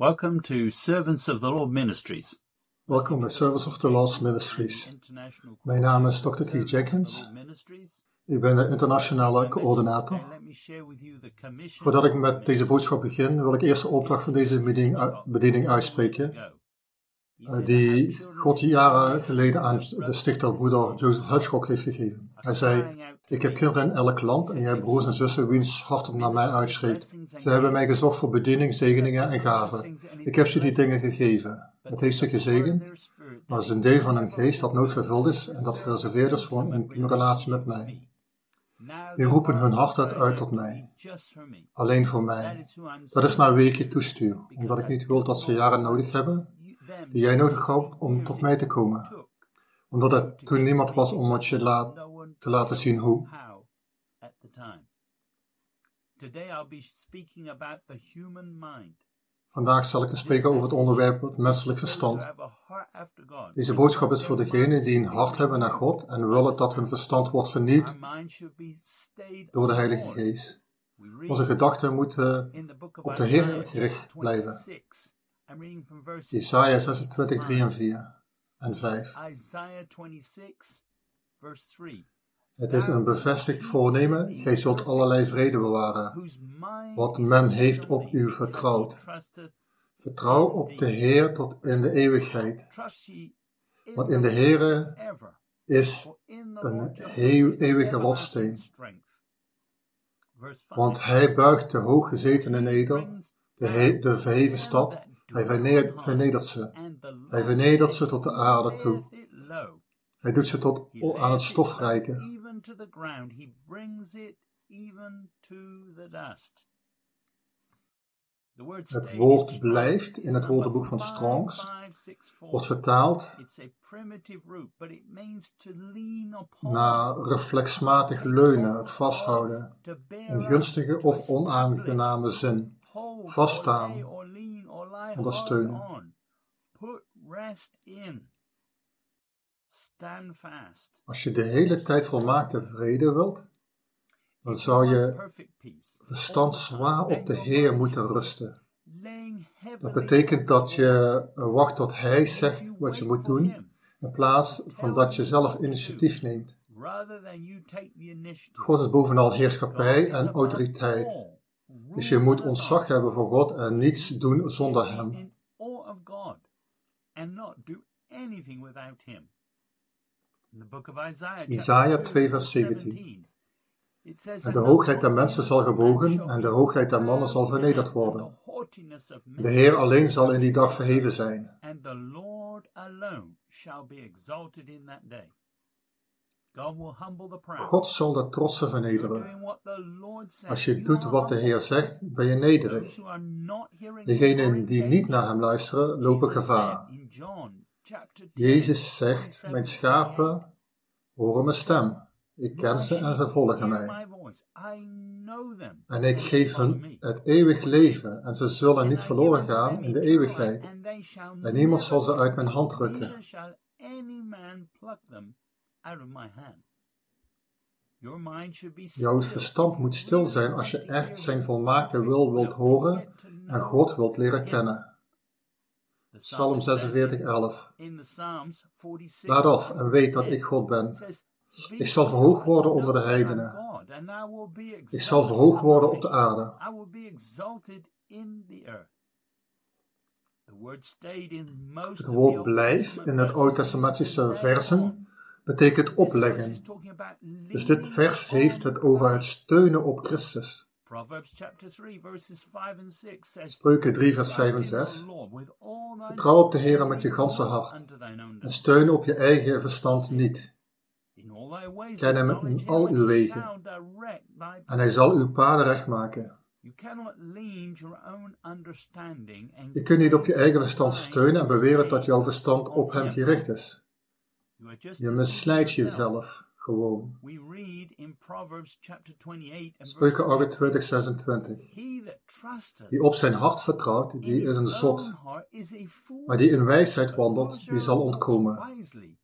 Welcome to Servants of the Lord Ministries. Welkom bij Servants of the Lord Ministries. Mijn naam is Dr. Keith Jenkins. Ik ben de internationale coördinator. Voordat ik met deze boodschap begin, wil ik eerst de opdracht van deze bediening uitspreken, die God jaren geleden aan de stichter broeder Joseph Hitchcock heeft gegeven. Hij zei: ik heb kinderen in elk land en jij hebt broers en zussen wiens hart naar mij uitschreekt. Ze hebben mij gezocht voor bediening, zegeningen en gaven. Ik heb ze die dingen gegeven. Het heeft ze gezegend, maar het is een deel van een geest dat nooit vervuld is en dat gereserveerd is voor een relatie met mij. Die roepen hun hart uit tot mij. Alleen voor mij. Dat is naar wie ik je toestuur, omdat ik niet wil dat ze jaren nodig hebben, die jij nodig had om tot mij te komen. Omdat er toen niemand was om het je te laten zien hoe. Vandaag zal ik spreken over het onderwerp het menselijk verstand. Deze boodschap is voor degenen die een hart hebben naar God en willen dat hun verstand wordt vernieuwd door de Heilige Geest. Onze gedachten moeten op de Heer gericht blijven. Jesaja 26, 3 en 4 en 5. Het is een bevestigd voornemen, gij zult allerlei vrede bewaren, wat men heeft op u vertrouwd. Vertrouw op de Heer tot in de eeuwigheid, want in de Heere is een eeuwige rotsteen. Want hij buigt de hooggezetenen neder, de verheven stad, hij vernedert ze. Hij vernedert ze tot de aarde toe. Hij doet ze tot aan het stof reiken. Het woord blijft in het woordenboek van Strongs, wordt vertaald naar reflexmatig leunen, vasthouden, in gunstige of onaangename zin, vaststaan, ondersteunen. Als je de hele tijd volmaakte vrede wilt, dan zou je verstand zwaar op de Heer moeten rusten. Dat betekent dat je wacht tot Hij zegt wat je moet doen, in plaats van dat je zelf initiatief neemt. God is bovenal heerschappij en autoriteit. Dus je moet ontzag hebben voor God en niets doen zonder Hem. Jesaja 2 vers 17. En de hoogheid der mensen zal gebogen en de hoogheid der mannen zal vernederd worden. De Heer alleen zal in die dag verheven zijn. God zal de trotsen vernederen. Als je doet wat de Heer zegt, ben je nederig. Degenen die niet naar Hem luisteren, lopen gevaar. Jezus zegt: mijn schapen horen mijn stem. Ik ken ze en ze volgen mij. En ik geef hun het eeuwig leven en ze zullen niet verloren gaan in de eeuwigheid. En niemand zal ze uit mijn hand rukken. Jouw verstand moet stil zijn als je echt zijn volmaakte wil wilt horen en God wilt leren kennen. Psalm 46, 11. Laat af en weet dat ik God ben. Ik zal verhoogd worden onder de heidenen. Ik zal verhoogd worden op de aarde. Het woord blijf in het Oud-testamentische versen betekent opleggen. Dus dit vers heeft het over het steunen op Christus. Spreuken 3 vers 5 en 6. Vertrouw op de Heer met je ganse hart en steun op je eigen verstand niet. Ken hem in al uw wegen en hij zal uw paden recht maken. Je kunt niet op je eigen verstand steunen en beweren dat jouw verstand op hem gericht is. Je misleidt jezelf gewoon. Spreuken 28, 26. Die op zijn hart vertrouwt, die is een zot. Maar die in wijsheid wandelt, die zal ontkomen.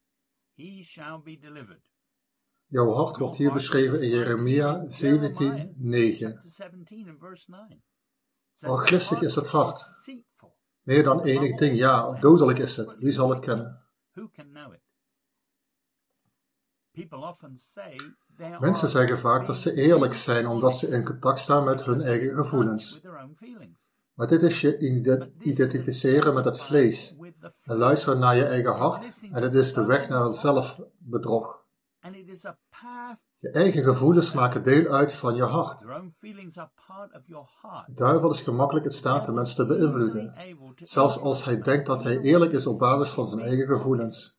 Jouw hart wordt hier beschreven in Jeremia 17, 9. Arglistig is het hart Meer dan enig ding, ja, dodelijk is het. Wie zal het kennen? Mensen zeggen vaak dat ze eerlijk zijn omdat ze in contact staan met hun eigen gevoelens. Maar dit is je identificeren met het vlees en luisteren naar je eigen hart en het is de weg naar zelfbedrog. Je eigen gevoelens maken deel uit van je hart. De duivel is gemakkelijk in staat de mens te beïnvloeden, zelfs als hij denkt dat hij eerlijk is op basis van zijn eigen gevoelens.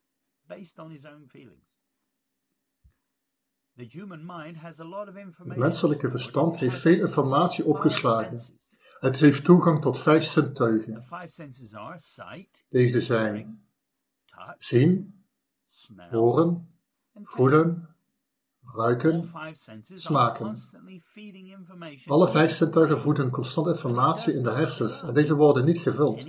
Het menselijke verstand heeft veel informatie opgeslagen. Het heeft toegang tot 5 zintuigen. Deze zijn zien, horen, voelen, ruiken, smaken. Alle 5 zintuigen voeden constant informatie in de hersens en deze worden niet gevuld.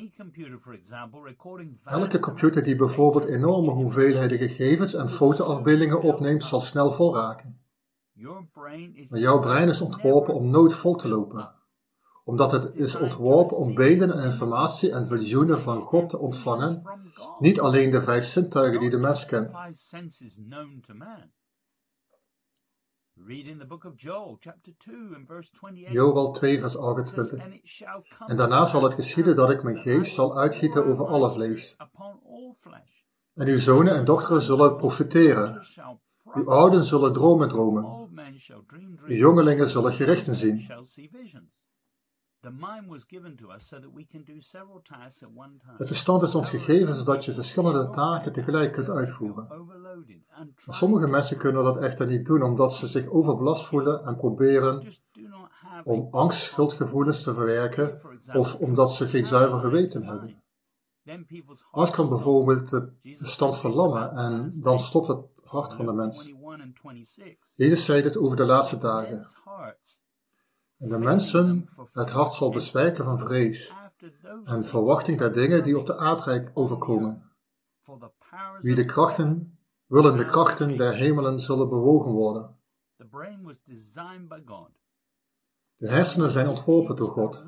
Elke computer die bijvoorbeeld enorme hoeveelheden gegevens en fotoafbeeldingen opneemt, zal snel vol raken. Maar jouw brein is ontworpen om nooit vol te lopen, omdat het is ontworpen om beelden en informatie en visioenen van God te ontvangen, niet alleen de 5 zintuigen die de mens kent. Joel 2 vers 28. En daarna zal het geschieden dat ik mijn geest zal uitgieten over alle vlees. En uw zonen en dochteren zullen profeteren. Uw ouden zullen dromen dromen. Uw jongelingen zullen gerichten zien. Het verstand is ons gegeven zodat je verschillende taken tegelijk kunt uitvoeren. Maar sommige mensen kunnen dat echter niet doen omdat ze zich overbelast voelen en proberen om angst, schuldgevoelens te verwerken of omdat ze geen zuiver geweten hebben. Angst kan bijvoorbeeld het verstand verlammen en dan stopt het hart van de mens. Jezus zei dit over de laatste dagen. En de mensen, het hart zal bezwijken van vrees en verwachting der dingen die op de aardrijk overkomen. Wie de krachten, willende krachten der hemelen zullen bewogen worden. De hersenen zijn ontworpen door God.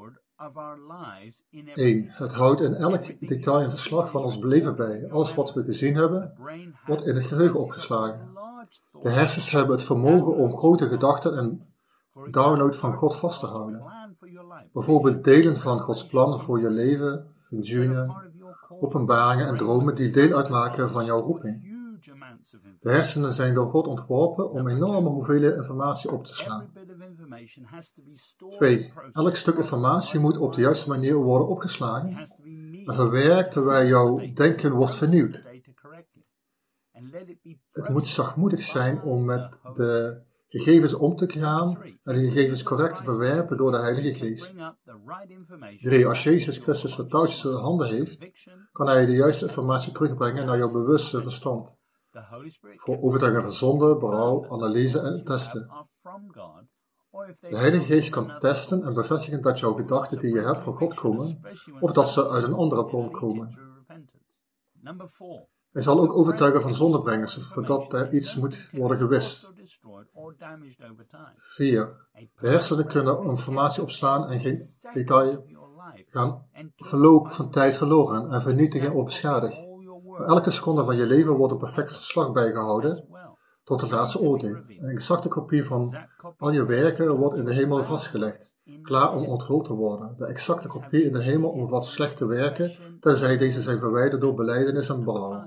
1. Het houdt in elk detail een verslag van ons beleven bij. Alles wat we gezien hebben, wordt in het geheugen opgeslagen. De hersens hebben het vermogen om grote gedachten en download van God vast te houden. Bijvoorbeeld delen van Gods plan voor je leven, visioenen, openbaringen en dromen die deel uitmaken van jouw roeping. De hersenen zijn door God ontworpen om enorme hoeveelheden informatie op te slaan. 2. Elk stuk informatie moet op de juiste manier worden opgeslagen en verwerkt terwijl jouw denken wordt vernieuwd. Het moet zachtmoedig zijn om met de gegevens om te gaan en de gegevens correct te verwerpen door de Heilige Geest. 3. Als Jezus Christus de touwtjes in de handen heeft, kan hij de juiste informatie terugbrengen naar jouw bewuste verstand. Voor overtuiging van zonde, berouw, analyse en testen. De Heilige Geest kan testen en bevestigen dat jouw gedachten die je hebt van God komen, of dat ze uit een andere bron komen. Hij zal ook overtuigen van zonde brengen, zodat er iets moet worden gewist. 4. De hersenen kunnen informatie opslaan en geen detail gaan verloop van tijd verloren en vernietigen of beschadigen. Maar elke seconde van je leven wordt een perfect verslag bijgehouden tot het laatste oordeel. Een exacte kopie van al je werken wordt in de hemel vastgelegd, klaar om onthuld te worden. De exacte kopie in de hemel omvat slechte werken, tenzij deze zijn verwijderd door belijdenis en berouw.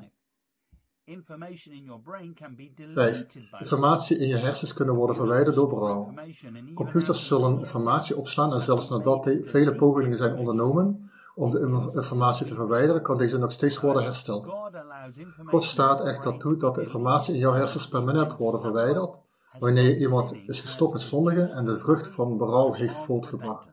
5. Informatie in je hersens kunnen worden verwijderd door berouw. Computers zullen informatie opslaan en zelfs nadat vele pogingen zijn ondernomen om de informatie te verwijderen, kan deze nog steeds worden hersteld. God staat echter toe dat de informatie in jouw hersens permanent wordt verwijderd wanneer iemand is gestopt met zondigen en de vrucht van berouw heeft voortgebracht.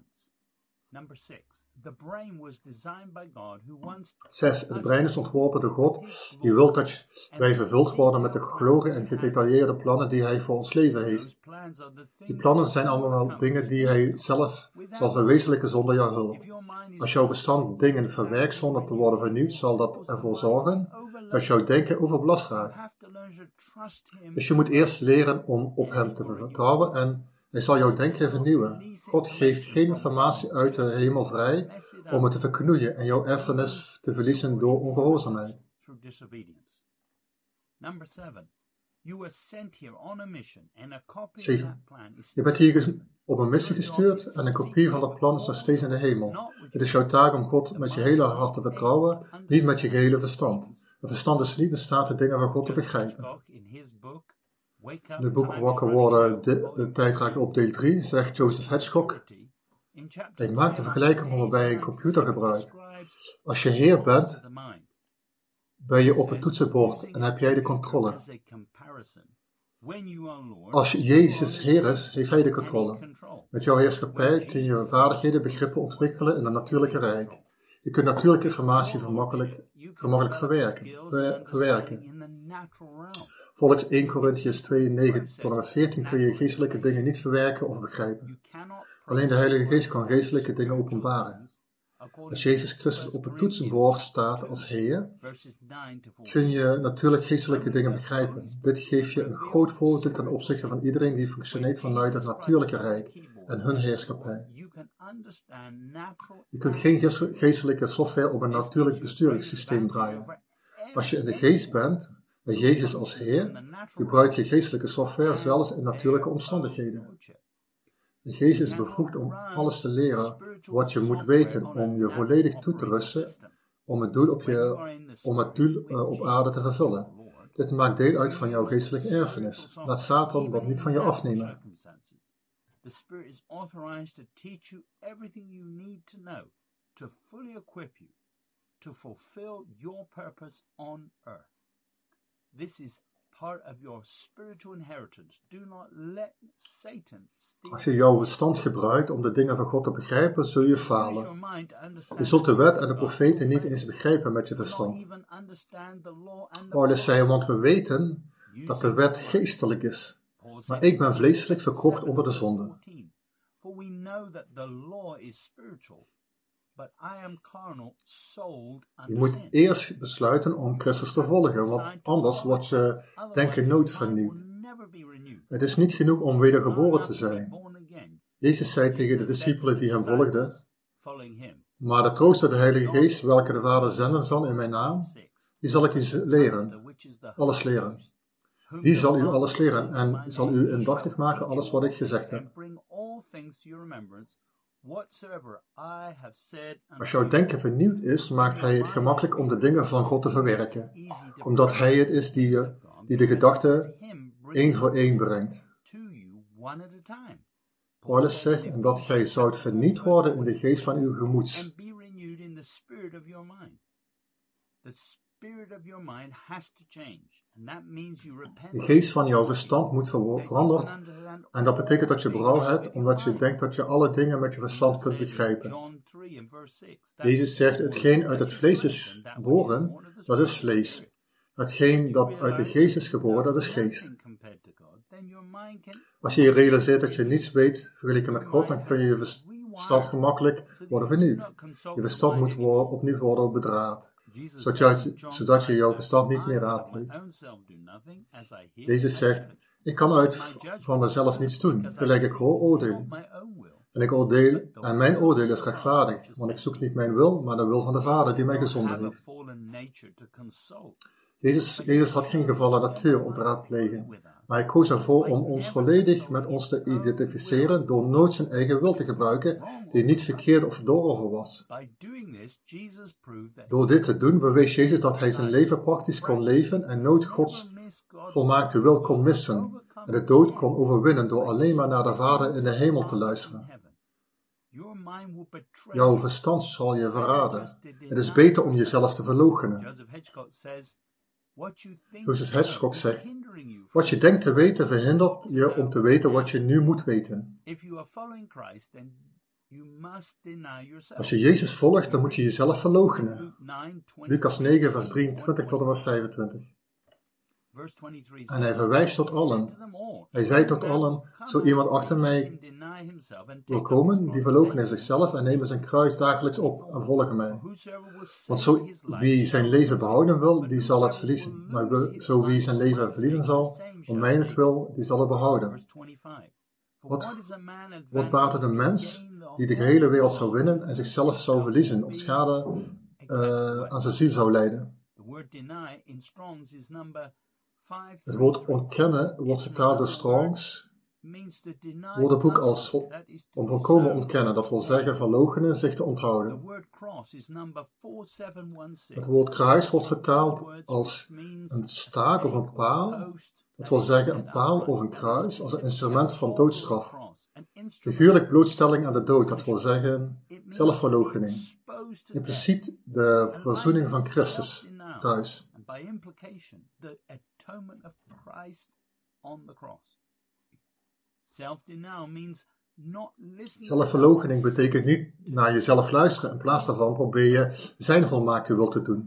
6. Het brein is ontworpen door God, die wil dat wij vervuld worden met de glorie en gedetailleerde plannen die Hij voor ons leven heeft. Die plannen zijn allemaal dingen die Hij zelf zal verwezenlijken zonder jouw hulp. Als jouw verstand dingen verwerkt zonder te worden vernieuwd, zal dat ervoor zorgen dat jouw denken overbelast raakt. Dus je moet eerst leren om op Hem te vertrouwen en Hij zal jouw denken vernieuwen. God geeft geen informatie uit de hemel vrij om het te verknoeien en jouw erfenis te verliezen door ongehoorzaamheid. 7. Je bent hier op een missie gestuurd en een kopie van dat plan is nog steeds in de hemel. Het is jouw taak om God met je hele hart te vertrouwen, niet met je gehele verstand. Het verstand is niet in staat de dingen van God te begrijpen. In het boek Wakker worden, de tijd raakt op deel 3, zegt Joseph Hitchcock. Hij maakt de vergelijking waarbij hij een computer gebruikt. Als je Heer bent, ben je op het toetsenbord en heb jij de controle. Als Jezus Heer is, heeft Hij de controle. Met jouw heerschappij kun je vaardigheden, begrippen ontwikkelen in het natuurlijke rijk. Je kunt natuurlijke informatie gemakkelijk verwerken. Volgens 1 Korintiërs 2, 9 tot en met 14 kun je geestelijke dingen niet verwerken of begrijpen. Alleen de Heilige Geest kan geestelijke dingen openbaren. Als Jezus Christus op het toetsenbord staat als Heer, kun je natuurlijk geestelijke dingen begrijpen. Dit geeft je een groot voordeel ten opzichte van iedereen die functioneert vanuit het natuurlijke rijk en hun heerschappij. Je kunt geen geestelijke software op een natuurlijk besturingssysteem draaien. Als je in de geest bent, met Jezus als Heer, gebruik je geestelijke software zelfs in natuurlijke omstandigheden. De geest is bevoegd om alles te leren wat je moet weten om je volledig toe te rusten om het doel op aarde te vervullen. Dit maakt deel uit van jouw geestelijke erfenis. Laat Satan dat niet van je afnemen. The Spirit is authorized to teach you everything you need to know to fully equip you to fulfill your purpose on earth. This is part of your spiritual inheritance. Do not let Satan steal. Als je jouw verstand gebruikt om de dingen van God te begrijpen, zul je falen. Je zult de wet en de profeten niet eens begrijpen met je verstand. Paulus zei, want we weten dat de wet geestelijk is. Maar ik ben vleeselijk verkocht onder de zonde. Je moet eerst besluiten om Christus te volgen, want anders wordt je denken nooit vernieuwd. Het is niet genoeg om wedergeboren te zijn. Jezus zei tegen de discipelen die hem volgden, maar de trooster, de Heilige Geest, welke de Vader zenden zal in mijn naam, die zal ik u leren, alles leren. Die zal u alles leren en zal u indachtig maken alles wat ik gezegd heb. Als jouw denken vernieuwd is, maakt Hij het gemakkelijk om de dingen van God te verwerken, omdat Hij het is die de gedachten één voor één brengt. Paulus zegt, en dat gij zoudt vernieuwd worden in de geest van uw gemoeds. De geest van jouw verstand moet veranderd en dat betekent dat je berouw hebt omdat je denkt dat je alle dingen met je verstand kunt begrijpen. Jezus zegt, hetgeen uit het vlees is geboren, dat is vlees. Hetgeen dat uit de geest is geboren, dat is geest. Als je realiseert dat je niets weet vergeleken met God, dan kun je verstand gemakkelijk worden vernieuwd. Je verstand moet opnieuw worden bedraad. Zodat je jouw verstand niet meer raadpleegt. Jezus zegt, ik kan uit van mezelf niets doen, gelijk ik oordeel. En mijn oordeel is rechtvaardig, want ik zoek niet mijn wil, maar de wil van de Vader die mij gezonden heeft. Jezus had geen gevallen natuur om te raadplegen, maar hij koos ervoor om ons volledig met ons te identificeren door nooit zijn eigen wil te gebruiken, die niet verkeerd of verdorven was. Door dit te doen bewees Jezus dat hij zijn leven praktisch kon leven en nooit Gods volmaakte wil kon missen en de dood kon overwinnen door alleen maar naar de Vader in de hemel te luisteren. Jouw verstand zal je verraden. Het is beter om jezelf te verloochenen. Joseph Hitchcock zegt, wat je denkt te weten verhindert je om te weten wat je nu moet weten. Als je Jezus volgt, dan moet je jezelf verloochenen. Lucas 9, vers 23 tot en met 25. En hij verwijst tot allen. Hij zei tot allen, zo iemand achter mij wil komen, die verloochenen zichzelf en nemen zijn kruis dagelijks op en volgen mij. Want zo wie zijn leven behouden wil, die zal het verliezen. Maar zo wie zijn leven verliezen zal, om mijnentwil, die zal het behouden. Wat baat het een mens die de gehele wereld zou winnen en zichzelf zou verliezen of schade aan zijn ziel zou lijden? Het woord ontkennen wordt vertaald door Strongs woordenboek als om volkomen ontkennen, dat wil zeggen verloochenen, zich te onthouden. Het woord kruis wordt vertaald als een staak of een paal, dat wil zeggen een paal of een kruis als een instrument van doodstraf. Figuurlijk blootstelling aan de dood, dat wil zeggen zelfverloochening. Impliciet de verzoening van Christus, kruis. Zelfverloochening betekent niet naar jezelf luisteren. In plaats daarvan probeer je zijn volmaakte wil te doen.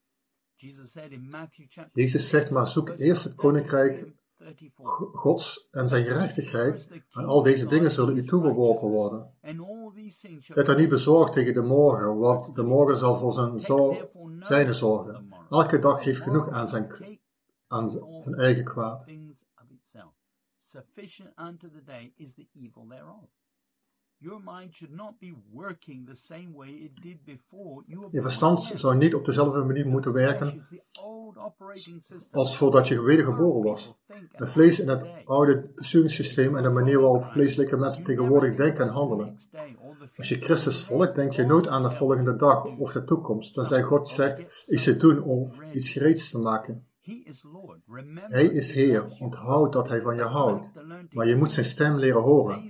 Jezus zegt, maar zoek eerst het koninkrijk Gods en zijn gerechtigheid en al deze dingen zullen u toegeworpen worden. Zijt er niet bezorgd tegen de morgen, want de morgen zal voor zijn zorgen. Elke dag heeft genoeg aan zijn eigen kwaad. Sufficient unto the day is the evil thereof. Your mind should not be working the same way it did before. Je verstand zou niet op dezelfde manier moeten werken als voordat je wedergeboren was. Het vlees in het oude besturingssysteem en de manier waarop vleeselijke mensen tegenwoordig denken en handelen. Als je Christus volgt, denk je nooit aan de volgende dag of de toekomst, tenzij God zegt iets te doen of iets gereeds te maken. Hij is Heer, onthoud dat Hij van je houdt, maar je moet zijn stem leren horen.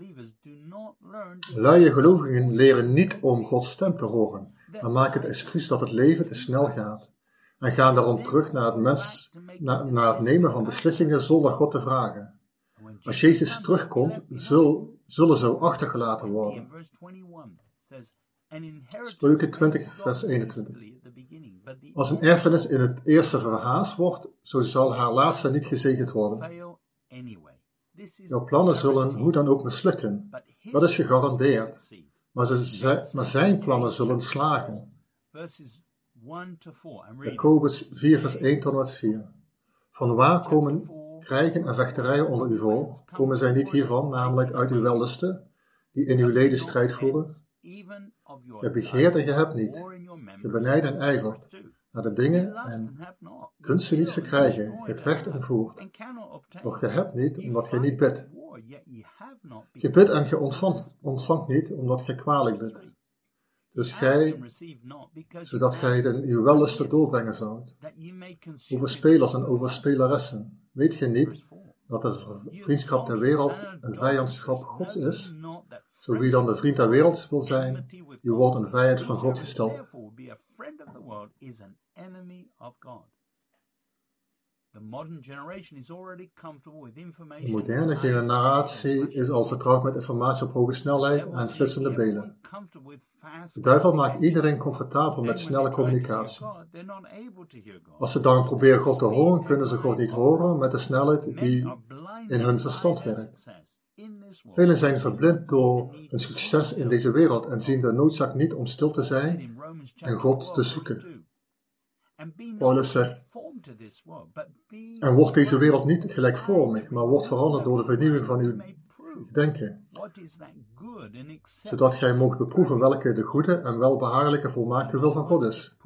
Luie gelovigen leren niet om Gods stem te horen, maar maken het excuus dat het leven te snel gaat en gaan daarom terug naar het nemen van beslissingen zonder God te vragen. Als Jezus terugkomt, zullen ze achtergelaten worden. Spreuken 20, vers 21. Als een erfenis in het eerste verhaast wordt, zo zal haar laatste niet gezegend worden. Jouw plannen zullen hoe dan ook mislukken. Dat is gegarandeerd. Maar zijn plannen zullen slagen. Jacobus 4, vers 1 tot en met 4. Vanwaar komen krijgen en vechterijen onder u voor? Komen zij niet hiervan, namelijk uit uw wellusten, die in uw leden strijd voeren? Je begeert en je hebt niet. Je benijdt en ijvert naar de dingen en kunt ze niet verkrijgen. Je vecht en voert. Doch je hebt niet, omdat je niet bidt. Je bidt en je ontvangt niet, omdat je kwalijk bidt. Dus zodat gij het in uw wellusten doorbrengen zoudt. Over spelers en over speleressen. Weet je niet dat de vriendschap der wereld een vijandschap Gods is? Zo wie dan de vriend der wereld wil zijn, die wordt een vijand van God gesteld. De moderne generatie is al vertrouwd met informatie op hoge snelheid en flitsende beelden. De duivel maakt iedereen comfortabel met snelle communicatie. Als ze dan proberen God te horen, kunnen ze God niet horen met de snelheid die in hun verstand werkt. Velen zijn verblind door hun succes in deze wereld en zien de noodzaak niet om stil te zijn en God te zoeken. Paulus zegt, en wordt deze wereld niet gelijkvormig, maar wordt veranderd door de vernieuwing van uw denken, zodat gij moogt beproeven welke de goede en welbehagelijke volmaakte wil van God is.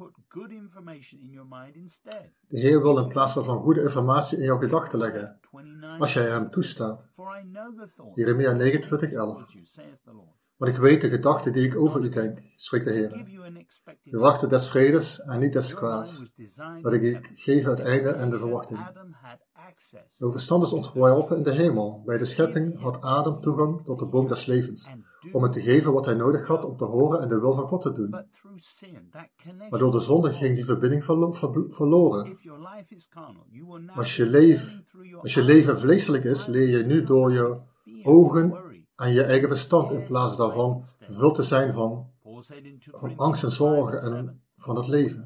De Heer wil in plaats van goede informatie in jouw gedachten leggen, als jij hem toestaat. Jeremia 29:11. Want ik weet de gedachten die ik over u denk, spreekt de Heer. Gedachten des vredes en niet des kwaads, dat ik u geef het einde en de verwachting. Uw verstand is ontworpen in de hemel. Bij de schepping had Adam toegang tot de boom des levens, om het te geven wat hij nodig had om te horen en de wil van God te doen. Maar door de zonde ging die verbinding verloren. Als je leven vleeselijk is, leer je nu door je ogen en je eigen verstand in plaats daarvan vervuld te zijn van angst en zorgen en van het leven.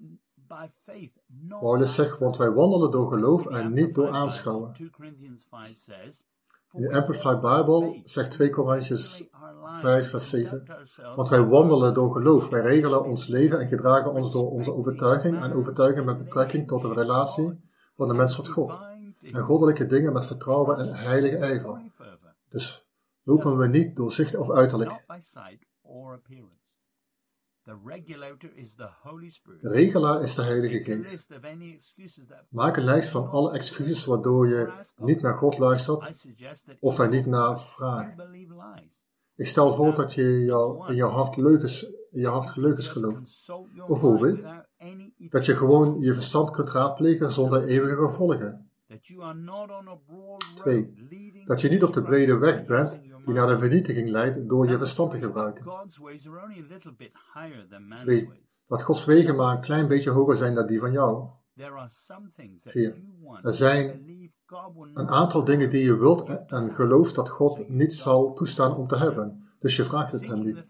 Paulus zegt, want wij wandelen door geloof en niet door aanschouwen. In de Amplified Bible zegt 2 Korintiërs 5 vers 7, want wij wandelen door geloof, wij regelen ons leven en gedragen ons door onze overtuiging en overtuiging met betrekking tot de relatie van de mens tot God en goddelijke dingen met vertrouwen en heilige ijver. Dus lopen we niet door zicht of uiterlijk. De regelaar is de Heilige Geest. Maak een lijst van alle excuses waardoor je niet naar God luistert of er niet naar vraagt. Ik stel voor dat je in je hart leugens gelooft. Bijvoorbeeld, dat je gewoon je verstand kunt raadplegen zonder eeuwige gevolgen. 2. Dat je niet op de brede weg bent die naar de vernietiging leidt door je verstand te gebruiken. 3. Dat Gods wegen maar een klein beetje hoger zijn dan die van jou. 4. Er zijn een aantal dingen die je wilt en gelooft dat God niet zal toestaan om te hebben. Dus je vraagt het hem niet.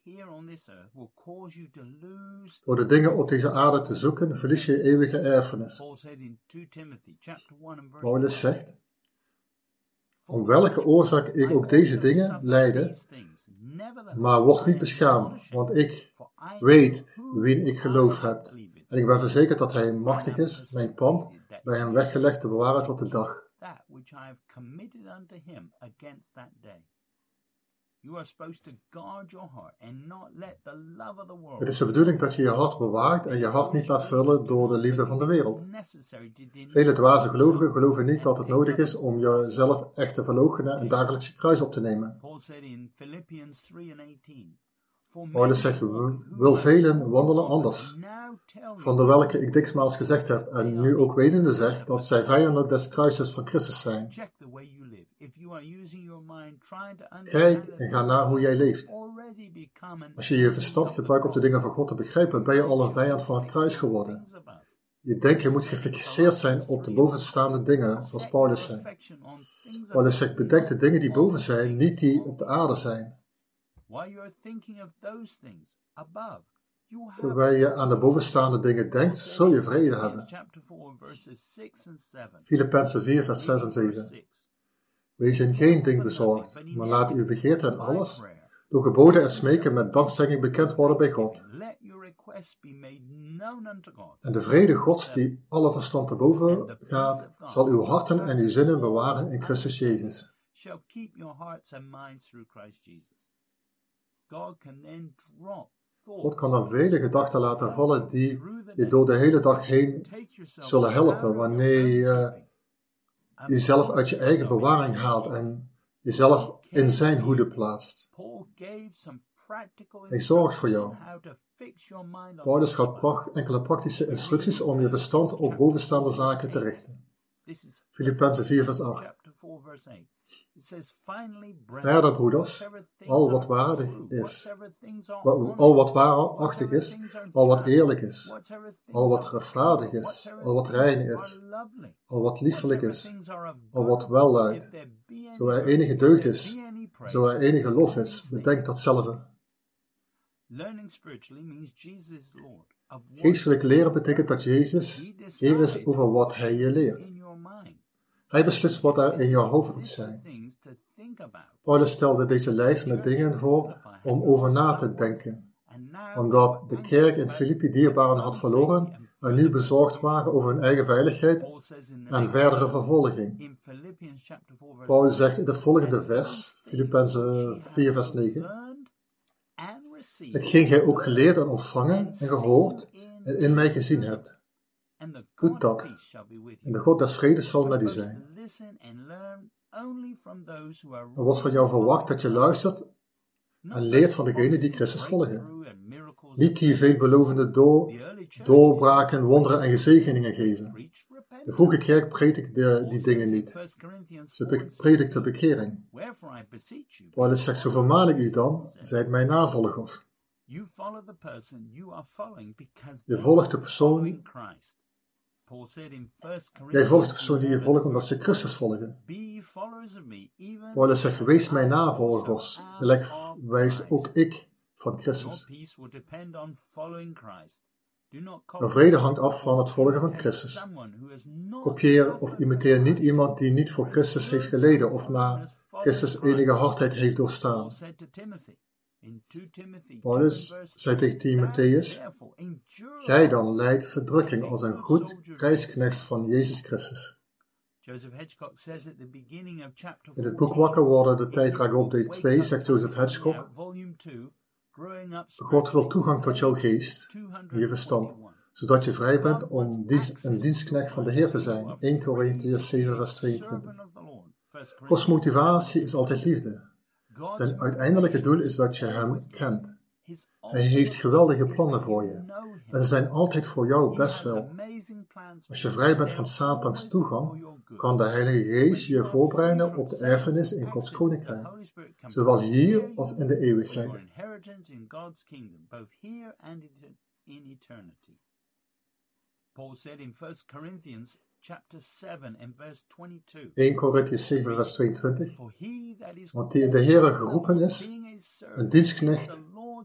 Door de dingen op deze aarde te zoeken, verlies je eeuwige erfenis. Paulus zegt, om welke oorzaak ik ook deze dingen lijde, maar word niet beschaamd, want ik weet wie ik geloof heb. En ik ben verzekerd dat hij machtig is, mijn pand, bij hem weggelegd te bewaren tot de dag. Het is de bedoeling dat je je hart bewaart en je hart niet laat vullen door de liefde van de wereld. Vele dwaze gelovigen geloven niet dat het nodig is om jezelf echt te verloochenen en dagelijks je kruis op te nemen. Paulus zegt, wil velen wandelen anders, van de welke ik dikmaals gezegd heb en nu ook wetende zeg, dat zij vijanden des kruises van Christus zijn. Kijk en ga naar hoe jij leeft. Als je je verstand gebruikt om de dingen van God te begrijpen, ben je al een vijand van het kruis geworden. Je denkt je moet gefixeerd zijn op de bovenstaande dingen, zoals Paulus zei. Paulus zegt, bedenk de dingen die boven zijn, niet die op de aarde zijn. Terwijl je aan de bovenstaande dingen denkt, zul je vrede hebben. Filippenzen 4, vers 6 en 7. Wees in geen ding bezorgd, maar laat uw begeerte en alles, door geboden en smeken met dankzegging bekend worden bij God. En de vrede Gods, die alle verstand te boven gaat, zal uw harten en uw zinnen bewaren in Christus Jezus. God kan dan vele gedachten laten vallen die je door de hele dag heen zullen helpen wanneer je jezelf uit je eigen bewaring haalt en jezelf in zijn hoede plaatst. Hij zorgt voor jou. Paulus gaf enkele praktische instructies om je verstand op bovenstaande zaken te richten. Filippenzen 4 vers 8. Verder, broeders, al wat waardig is, al wat waarachtig is, al wat eerlijk is, al wat rechtvaardig is, al wat rein is, al wat liefelijk is, al wat welluidt, zo er enige deugd is, zo er enige lof is, bedenk datzelfde. Geestelijk leren betekent dat Jezus Heer is over wat Hij je leert. Hij beslist wat er in jouw hoofd moet zijn. Paulus stelde deze lijst met dingen voor om over na te denken, omdat de kerk in Filippi dierbaren had verloren en nu bezorgd waren over hun eigen veiligheid en verdere vervolging. Paulus zegt in de volgende vers, Filippenzen 4 vers 9, hetgeen gij ook geleerd en ontvangen en gehoord en in mij gezien hebt. Doe dat, en de God des vredes zal met u zijn. Er wordt van jou verwacht dat je luistert en leert van degenen die Christus volgen. Niet die veelbelovende doorbraken, wonderen en gezegeningen geven. De vroege kerk predikte die dingen niet. Ze predikte bekering. Paulus zegt, zo vermaan ik u dan, zijt mijn navolgers. Je volgt de persoon Jij volgt de persoon die je volgt omdat ze Christus volgen. Paulus zegt, wees mijn navolgers, gelijk wijs ook ik van Christus. De vrede hangt af van het volgen van Christus. Kopieer of imiteer niet iemand die niet voor Christus heeft geleden of na Christus enige hardheid heeft doorstaan. Paulus zei tegen Timotheus, gij dan lijdt verdrukking als een goed krijgsknecht van Jezus Christus. In het boek Wakker worden, de tijdrak update 2, zegt Joseph Hedgecock: God wil toegang tot jouw geest en je verstand, zodat je vrij bent om een dienstknecht van de Heer te zijn. 1 Korintiërs 7 vers 22. Gods motivatie is altijd liefde. Zijn uiteindelijke doel is dat je hem kent. Hij heeft geweldige plannen voor je. En ze zijn altijd voor jou best wel. Als je vrij bent van Satans toegang, kan de Heilige Geest je voorbereiden op de erfenis in Gods Koninkrijk, zowel hier als in de eeuwigheid. Paul said in 1 Corinthians chapter 7 and verse 22. 1 Korintiërs 7 vers 22. Want die in de Heere geroepen is, een dienstknecht,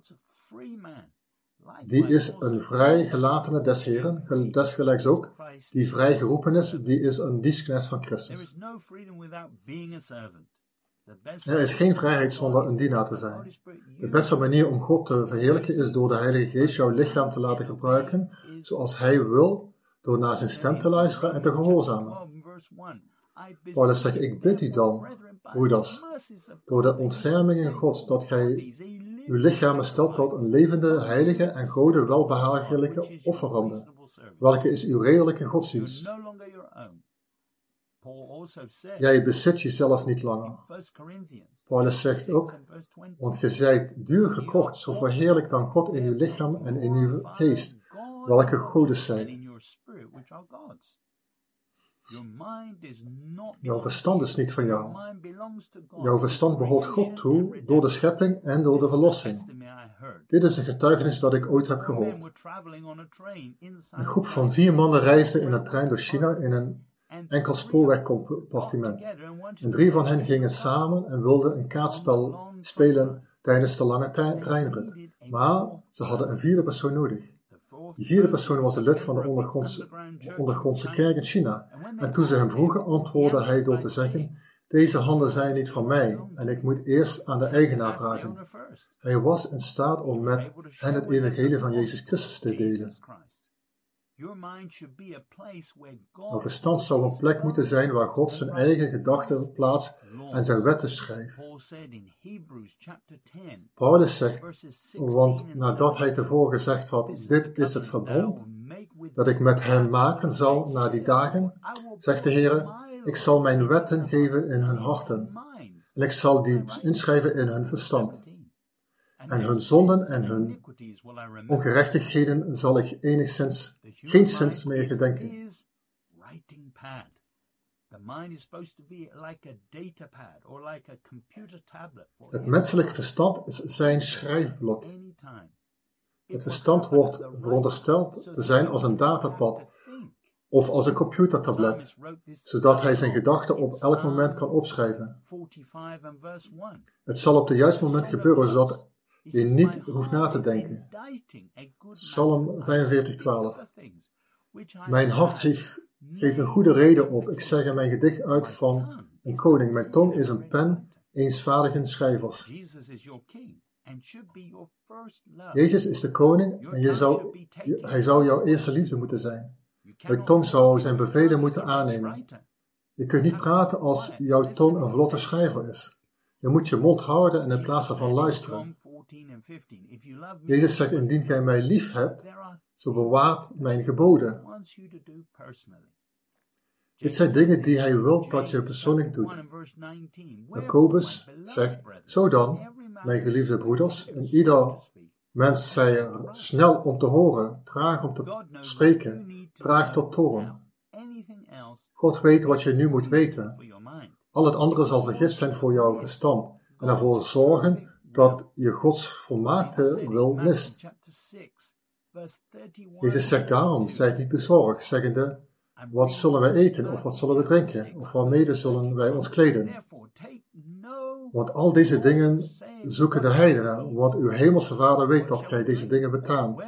die is een vrij gelatene des Heeren, desgelijks ook, die vrij geroepen is, die is een dienstknecht van Christus. Er is geen vrijheid zonder een dienaar te zijn. De beste manier om God te verheerlijken is door de Heilige Geest jouw lichaam te laten gebruiken zoals Hij wil, door naar zijn stem te luisteren en te gehoorzamen. Paulus zegt: ik bid u dan, broeders, door de ontfermingen Gods, dat gij uw lichamen stelt tot een levende, heilige en Gode welbehagelijke offerande, welke is uw redelijke godsdienst. Jij bezit jezelf niet langer. Paulus zegt ook: want ge zijt duur gekocht, zo verheerlijk dan God in uw lichaam en in uw geest, welke godes zijn. Jouw verstand is niet van jou. Jouw verstand behoort God toe door de schepping en door de verlossing. Dit is een getuigenis dat ik ooit heb gehoord. Een groep van 4 mannen reisde in een trein door China in een enkel spoorwegcompartiment. En 3 van hen gingen samen en wilden een kaartspel spelen tijdens de lange treinrit. Maar ze hadden een 4e persoon nodig. Die 4e persoon was een lid van de ondergrondse kerk in China. En toen ze hem vroegen, antwoordde hij door te zeggen: deze handen zijn niet van mij en ik moet eerst aan de eigenaar vragen. Hij was in staat om met hen het evangelie van Jezus Christus te delen. Jouw verstand zou een plek moeten zijn waar God zijn eigen gedachten plaatst en zijn wetten schrijft. Paulus zegt: want nadat hij tevoren gezegd had: dit is het verbond dat ik met hen maken zal na die dagen, zegt de Heer: ik zal mijn wetten geven in hun harten en ik zal die inschrijven in hun verstand. En hun zonden en hun ongerechtigheden zal ik geenszins meer gedenken. Het menselijk verstand is zijn schrijfblok. Het verstand wordt verondersteld te zijn als een datapad of als een computertablet, zodat hij zijn gedachten op elk moment kan opschrijven. Het zal op het juiste moment gebeuren, zodat je niet hoeft na te denken. Psalm 45:12. Mijn hart geeft een goede reden op. Ik zeg in mijn gedicht uit van een koning. Mijn tong is een pen eens vaardigen schrijvers. Jezus is de koning en hij zou jouw eerste liefde moeten zijn. Jouw tong zou zijn bevelen moeten aannemen. Je kunt niet praten als jouw tong een vlotte schrijver is. Je moet je mond houden en in plaats daarvan luisteren. Jezus zegt: indien gij mij lief hebt, zo bewaart mijn geboden. Dit zijn dingen die hij wil dat je persoonlijk doet. Jacobus zegt: zo dan, mijn geliefde broeders, en ieder mens zij er snel om te horen, traag om te spreken, traag tot toorn. God weet wat je nu moet weten. Al het andere zal vergif zijn voor jouw verstand en ervoor zorgen dat je Gods volmaakte wil mist. Jezus zegt daarom: zijt niet bezorgd, zeggende: wat zullen wij eten, of wat zullen we drinken, of waarmede zullen wij ons kleden? Want al deze dingen zoeken de heidenen, want uw hemelse Vader weet dat gij deze dingen betaamt.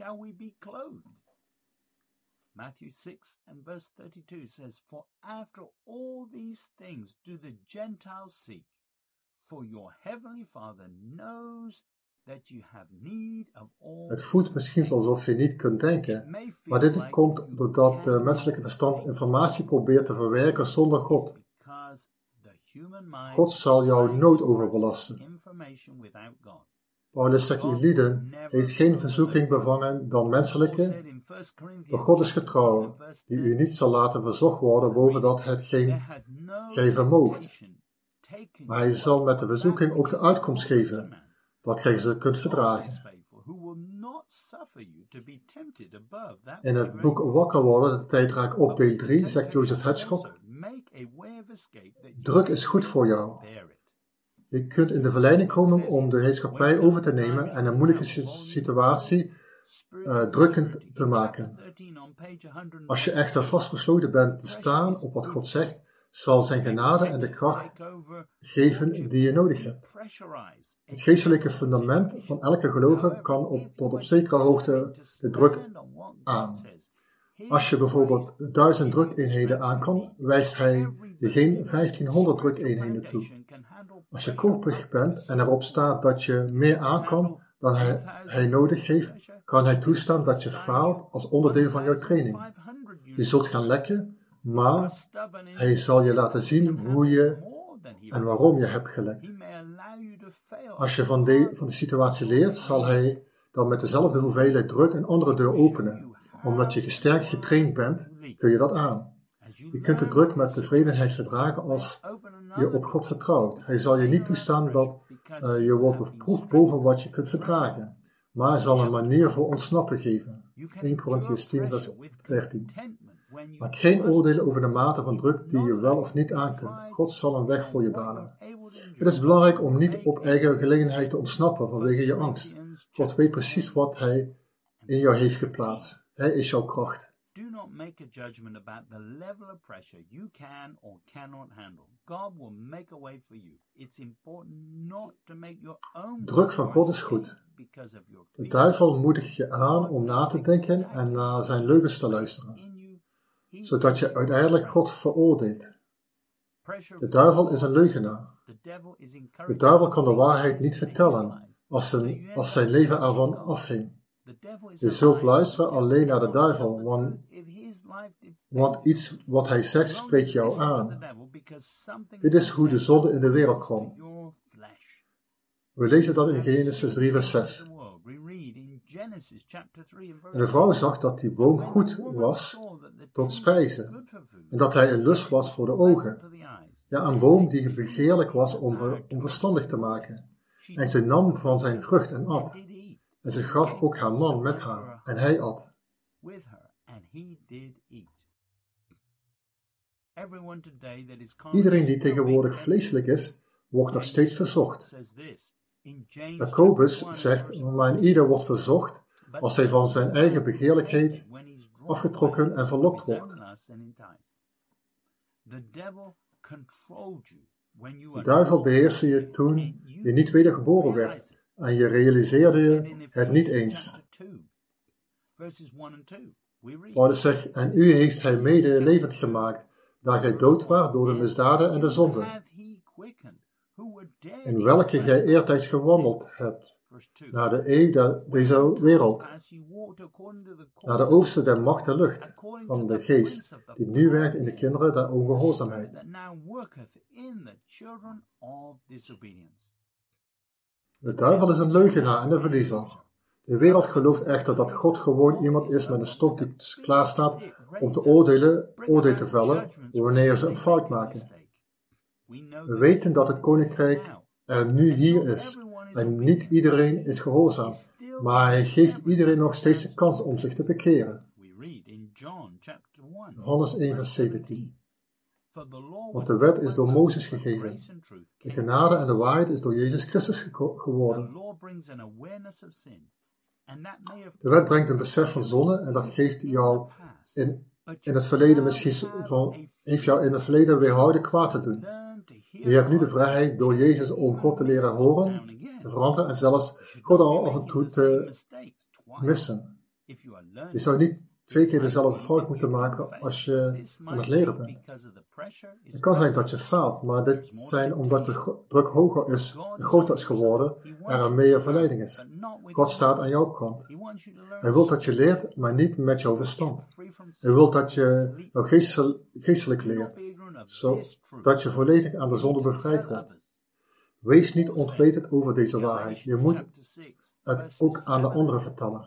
Matthew 6 and verse 32 says, for after all these things do the Gentiles seek, for your heavenly Father knows Het voelt misschien alsof je niet kunt denken, maar dit komt doordat het menselijke verstand informatie probeert te verwerken zonder God. God zal jou nooit overbelasten. Paulus zegt, uw lieden heeft geen verzoeking bevangen dan menselijke, maar God is getrouw, die u niet zal laten verzocht worden boven dat hetgeen gij vermoogt. Maar hij zal met de verzoeking ook de uitkomst geven, dat gij ze kunt verdragen. In het boek Wakker worden, de tijd raakt op deel 3, zegt Joseph Hedgcock, druk is goed voor jou. Je kunt in de verleiding komen om de heerschappij over te nemen en een moeilijke situatie drukkend te maken. Als je echter vastbesloten bent te staan op wat God zegt, zal zijn genade en de kracht geven die je nodig hebt. Het geestelijke fundament van elke gelovige kan tot op zekere hoogte de druk aan. Als je bijvoorbeeld 1000 drukeenheden aan kan, wijst hij je geen 1500 drukeenheden toe. Als je koppig bent en erop staat dat je meer aan kan dan hij nodig heeft, kan hij toestaan dat je faalt als onderdeel van jouw training. Je zult gaan lekken, maar hij zal je laten zien hoe je en waarom je hebt gelekt. Als je van de situatie leert, zal hij dan met dezelfde hoeveelheid druk een andere deur openen. Omdat je gesterkt getraind bent, kun je dat aan. Je kunt de druk met tevredenheid verdragen als je op God vertrouwt. Hij zal je niet toestaan dat je wordt beproefd boven wat je kunt verdragen, maar hij zal een manier voor ontsnappen geven. 1 Korintiërs 10 vers 13. Maak geen oordelen over de mate van druk die je wel of niet aan kunt. God zal een weg voor je banen. Het is belangrijk om niet op eigen gelegenheid te ontsnappen vanwege je angst. God weet precies wat hij in jou heeft geplaatst. Hij is jouw kracht. Do not make a judgment about the level of pressure you can or cannot handle. God will make a way for you. It's important not to make your own Druk van God is goed. De duivel moedigt je aan om na te denken en naar zijn leugens te luisteren, zodat je uiteindelijk God veroordeelt. De duivel is een leugenaar. De duivel kan de waarheid niet vertellen als zijn leven ervan afhing. Je zult luisteren alleen naar de duivel, want iets wat hij zegt spreekt jou aan. Dit is hoe de zonde in de wereld kwam. We lezen dat in Genesis 3 vers 6. En de vrouw zag dat die boom goed was tot spijzen, en dat hij een lust was voor de ogen. Ja, een boom die begeerlijk was om verstandig te maken. En ze nam van zijn vrucht en at. En ze gaf ook haar man met haar, en hij at. Iedereen die tegenwoordig vleeselijk is, wordt nog steeds verzocht. Jacobus zegt, maar ieder wordt verzocht als hij van zijn eigen begeerlijkheid afgetrokken en verlokt wordt. De duivel beheerste je toen je niet wedergeboren werd en je realiseerde je het niet eens. Paulus zegt, en u heeft hij mede levend gemaakt, daar gij dood waart door de misdaden en de zonden, in welke gij eertijds gewandeld hebt, naar de eeuw deze wereld, naar de overste der macht der lucht, van de geest, die nu werkt in de kinderen der ongehoorzaamheid. De duivel is een leugenaar en een verliezer. De wereld gelooft echter dat God gewoon iemand is met een stok die klaar staat om te oordeel te vellen wanneer ze een fout maken. We weten dat het koninkrijk er nu hier is en niet iedereen is gehoorzaam, maar hij geeft iedereen nog steeds de kans om zich te bekeren. Johannes 1 vers 17. Want de wet is door Mozes gegeven. De genade en de waarheid is door Jezus Christus geworden. De wet brengt een besef van zonde en dat geeft jou in het verleden heeft jou in het verleden weerhouden kwaad te doen. Je hebt nu de vrijheid door Jezus om God te leren horen, te veranderen en zelfs God al af en toe te missen. Je zou niet 2 keer dezelfde fout moeten maken als je aan het leren bent. Het kan zijn dat je faalt, maar dit zijn omdat de druk hoger is, groter is geworden en er meer verleiding is. God staat aan jouw kant. Hij wil dat je leert, maar niet met jouw verstand. Hij wil dat je jouw geestelijk leert, zodat je volledig aan de zonde bevrijd wordt. Wees niet ontwetend over deze waarheid. Je moet het ook aan de anderen vertellen.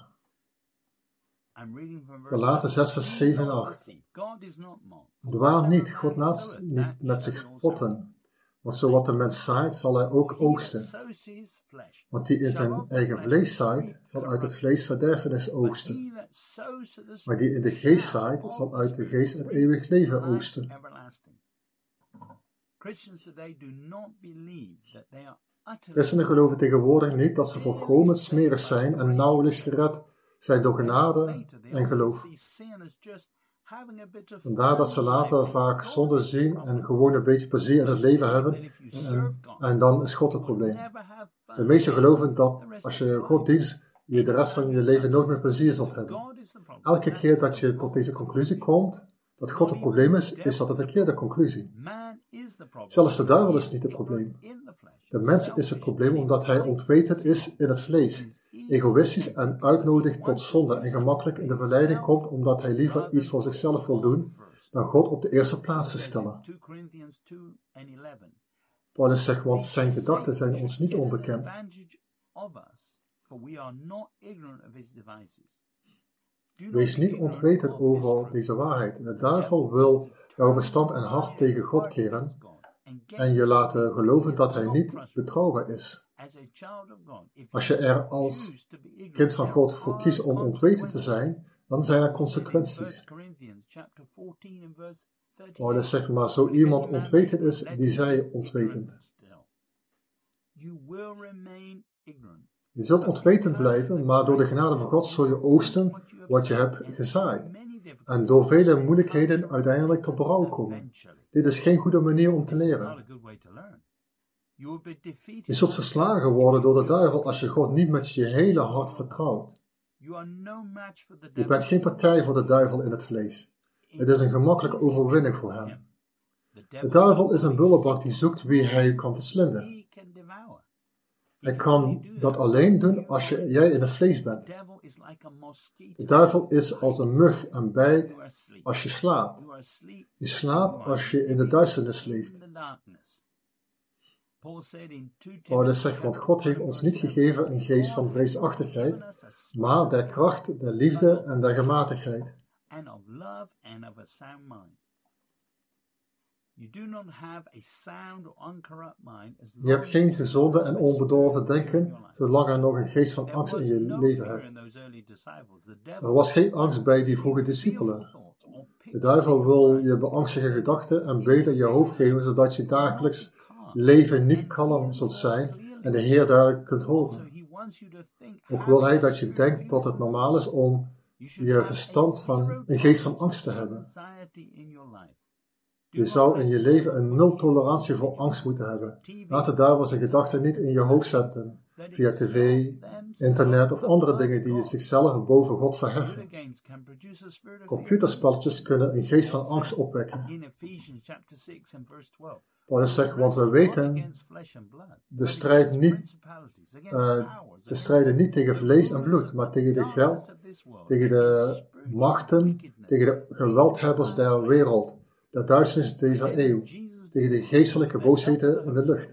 Galaten 6 vers 7 en 8. Dwaal niet, God laat niet met zich spotten. Want zo wat de mens zaait, zal hij ook oogsten. Want die in zijn eigen vlees zaait, zal uit het vlees verderfenis oogsten. Maar die in de geest zaait, zal uit de geest het eeuwig leven oogsten. Christenen geloven tegenwoordig niet dat ze volkomen smerig zijn en nauwelijks gered zijn door genade en geloof. Vandaar dat ze later vaak zonde zien en gewoon een beetje plezier in het leven hebben en dan is God het probleem. De meesten geloven dat als je God dient, je de rest van je leven nooit meer plezier zult hebben. Elke keer dat je tot deze conclusie komt, dat God het probleem is dat een verkeerde conclusie. Zelfs de duivel is niet het probleem. De mens is het probleem omdat hij ontwetend is in het vlees, egoïstisch en uitnodigt tot zonde en gemakkelijk in de verleiding komt omdat hij liever iets voor zichzelf wil doen dan God op de eerste plaats te stellen. Paulus zegt, want zijn gedachten zijn ons niet onbekend. Wees niet ontwetend over deze waarheid. De duivel wil jouw verstand en hart tegen God keren en je laten geloven dat hij niet betrouwbaar is. Als je er als kind van God voor kiest om ontwetend te zijn, dan zijn er consequenties. Paulus zegt, maar zo iemand ontwetend is, die zij ontwetend. Je zult ontwetend blijven, maar door de genade van God zul je oogsten wat je hebt gezaaid. En door vele moeilijkheden uiteindelijk tot berouw komen. Dit is geen goede manier om te leren. Je zult verslagen worden door de duivel als je God niet met je hele hart vertrouwt. Je bent geen partij voor de duivel in het vlees. Het is een gemakkelijke overwinning voor hem. De duivel is een bullebak die zoekt wie hij kan verslinden. Hij kan dat alleen doen als jij in het vlees bent. De duivel is als een mug en bijt als je slaapt. Je slaapt als je in de duisternis leeft. Paulus zegt, want God heeft ons niet gegeven een geest van vreesachtigheid, maar der kracht, der liefde en der gematigheid. Je hebt geen gezonde en onbedorven denken, zolang er nog een geest van angst in je leven hebt. Er was geen angst bij die vroege discipelen. De duivel wil je beangstige gedachten en beelden in je hoofd geven, zodat je dagelijks leven niet kalm zult zijn en de Heer duidelijk kunt horen. Ook wil hij dat je denkt dat het normaal is om je verstand van een geest van angst te hebben. Je zou in je leven een nul tolerantie voor angst moeten hebben. Laat de duivel zijn gedachten niet in je hoofd zetten, via tv, internet of andere dingen die zichzelf boven God verheffen. Computerspelletjes kunnen een geest van angst opwekken. Paulus zegt, want we weten, de strijden niet tegen vlees en bloed, maar tegen de geld, tegen de machten, tegen de geweldhebbers der wereld, de duisternis deze eeuw, tegen de geestelijke boosheden in de lucht.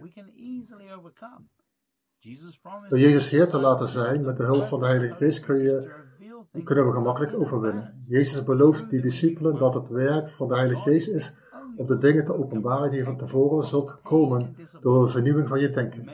Door Jezus Heer te laten zijn, met de hulp van de Heilige Geest, kunnen we gemakkelijk overwinnen. Jezus belooft die discipelen dat het werk van de Heilige Geest is om de dingen te openbaren die van tevoren zult komen door een vernieuwing van je denken.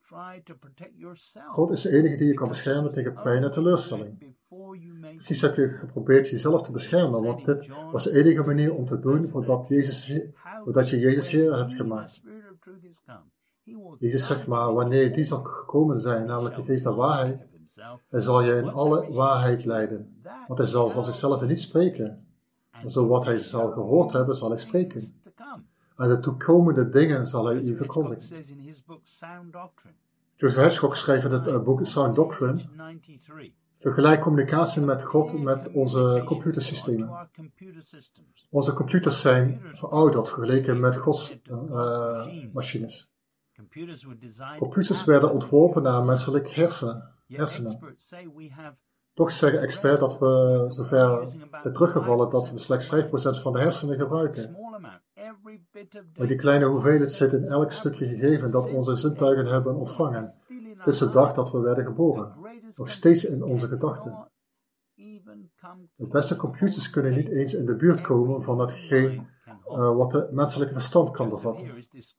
God is de enige die je kan beschermen tegen pijn en teleurstelling. Precies heb je geprobeerd jezelf te beschermen, want dit was de enige manier om te doen voordat je Jezus Heer hebt gemaakt. Jezus zegt maar, wanneer die zal gekomen zijn, namelijk de geest der waarheid, hij zal je in alle waarheid leiden, want hij zal van zichzelf niet spreken. En zo wat hij zal gehoord hebben, zal hij spreken. En de toekomende dingen zal hij u verkondigen. Joseph Hedgehog schreef in het boek Sound Doctrine, Vergelijk communicatie met God met onze computersystemen. Onze computers zijn verouderd vergeleken met Gods machines. Computers werden ontworpen naar menselijke hersenen. Toch zeggen experts dat we zover zijn teruggevallen dat we slechts 5% van de hersenen gebruiken. Maar die kleine hoeveelheid zit in elk stukje gegeven dat onze zintuigen hebben ontvangen, sinds de dag dat we werden geboren, nog steeds in onze gedachten. De beste computers kunnen niet eens in de buurt komen van hetgeen wat het menselijke verstand kan bevatten.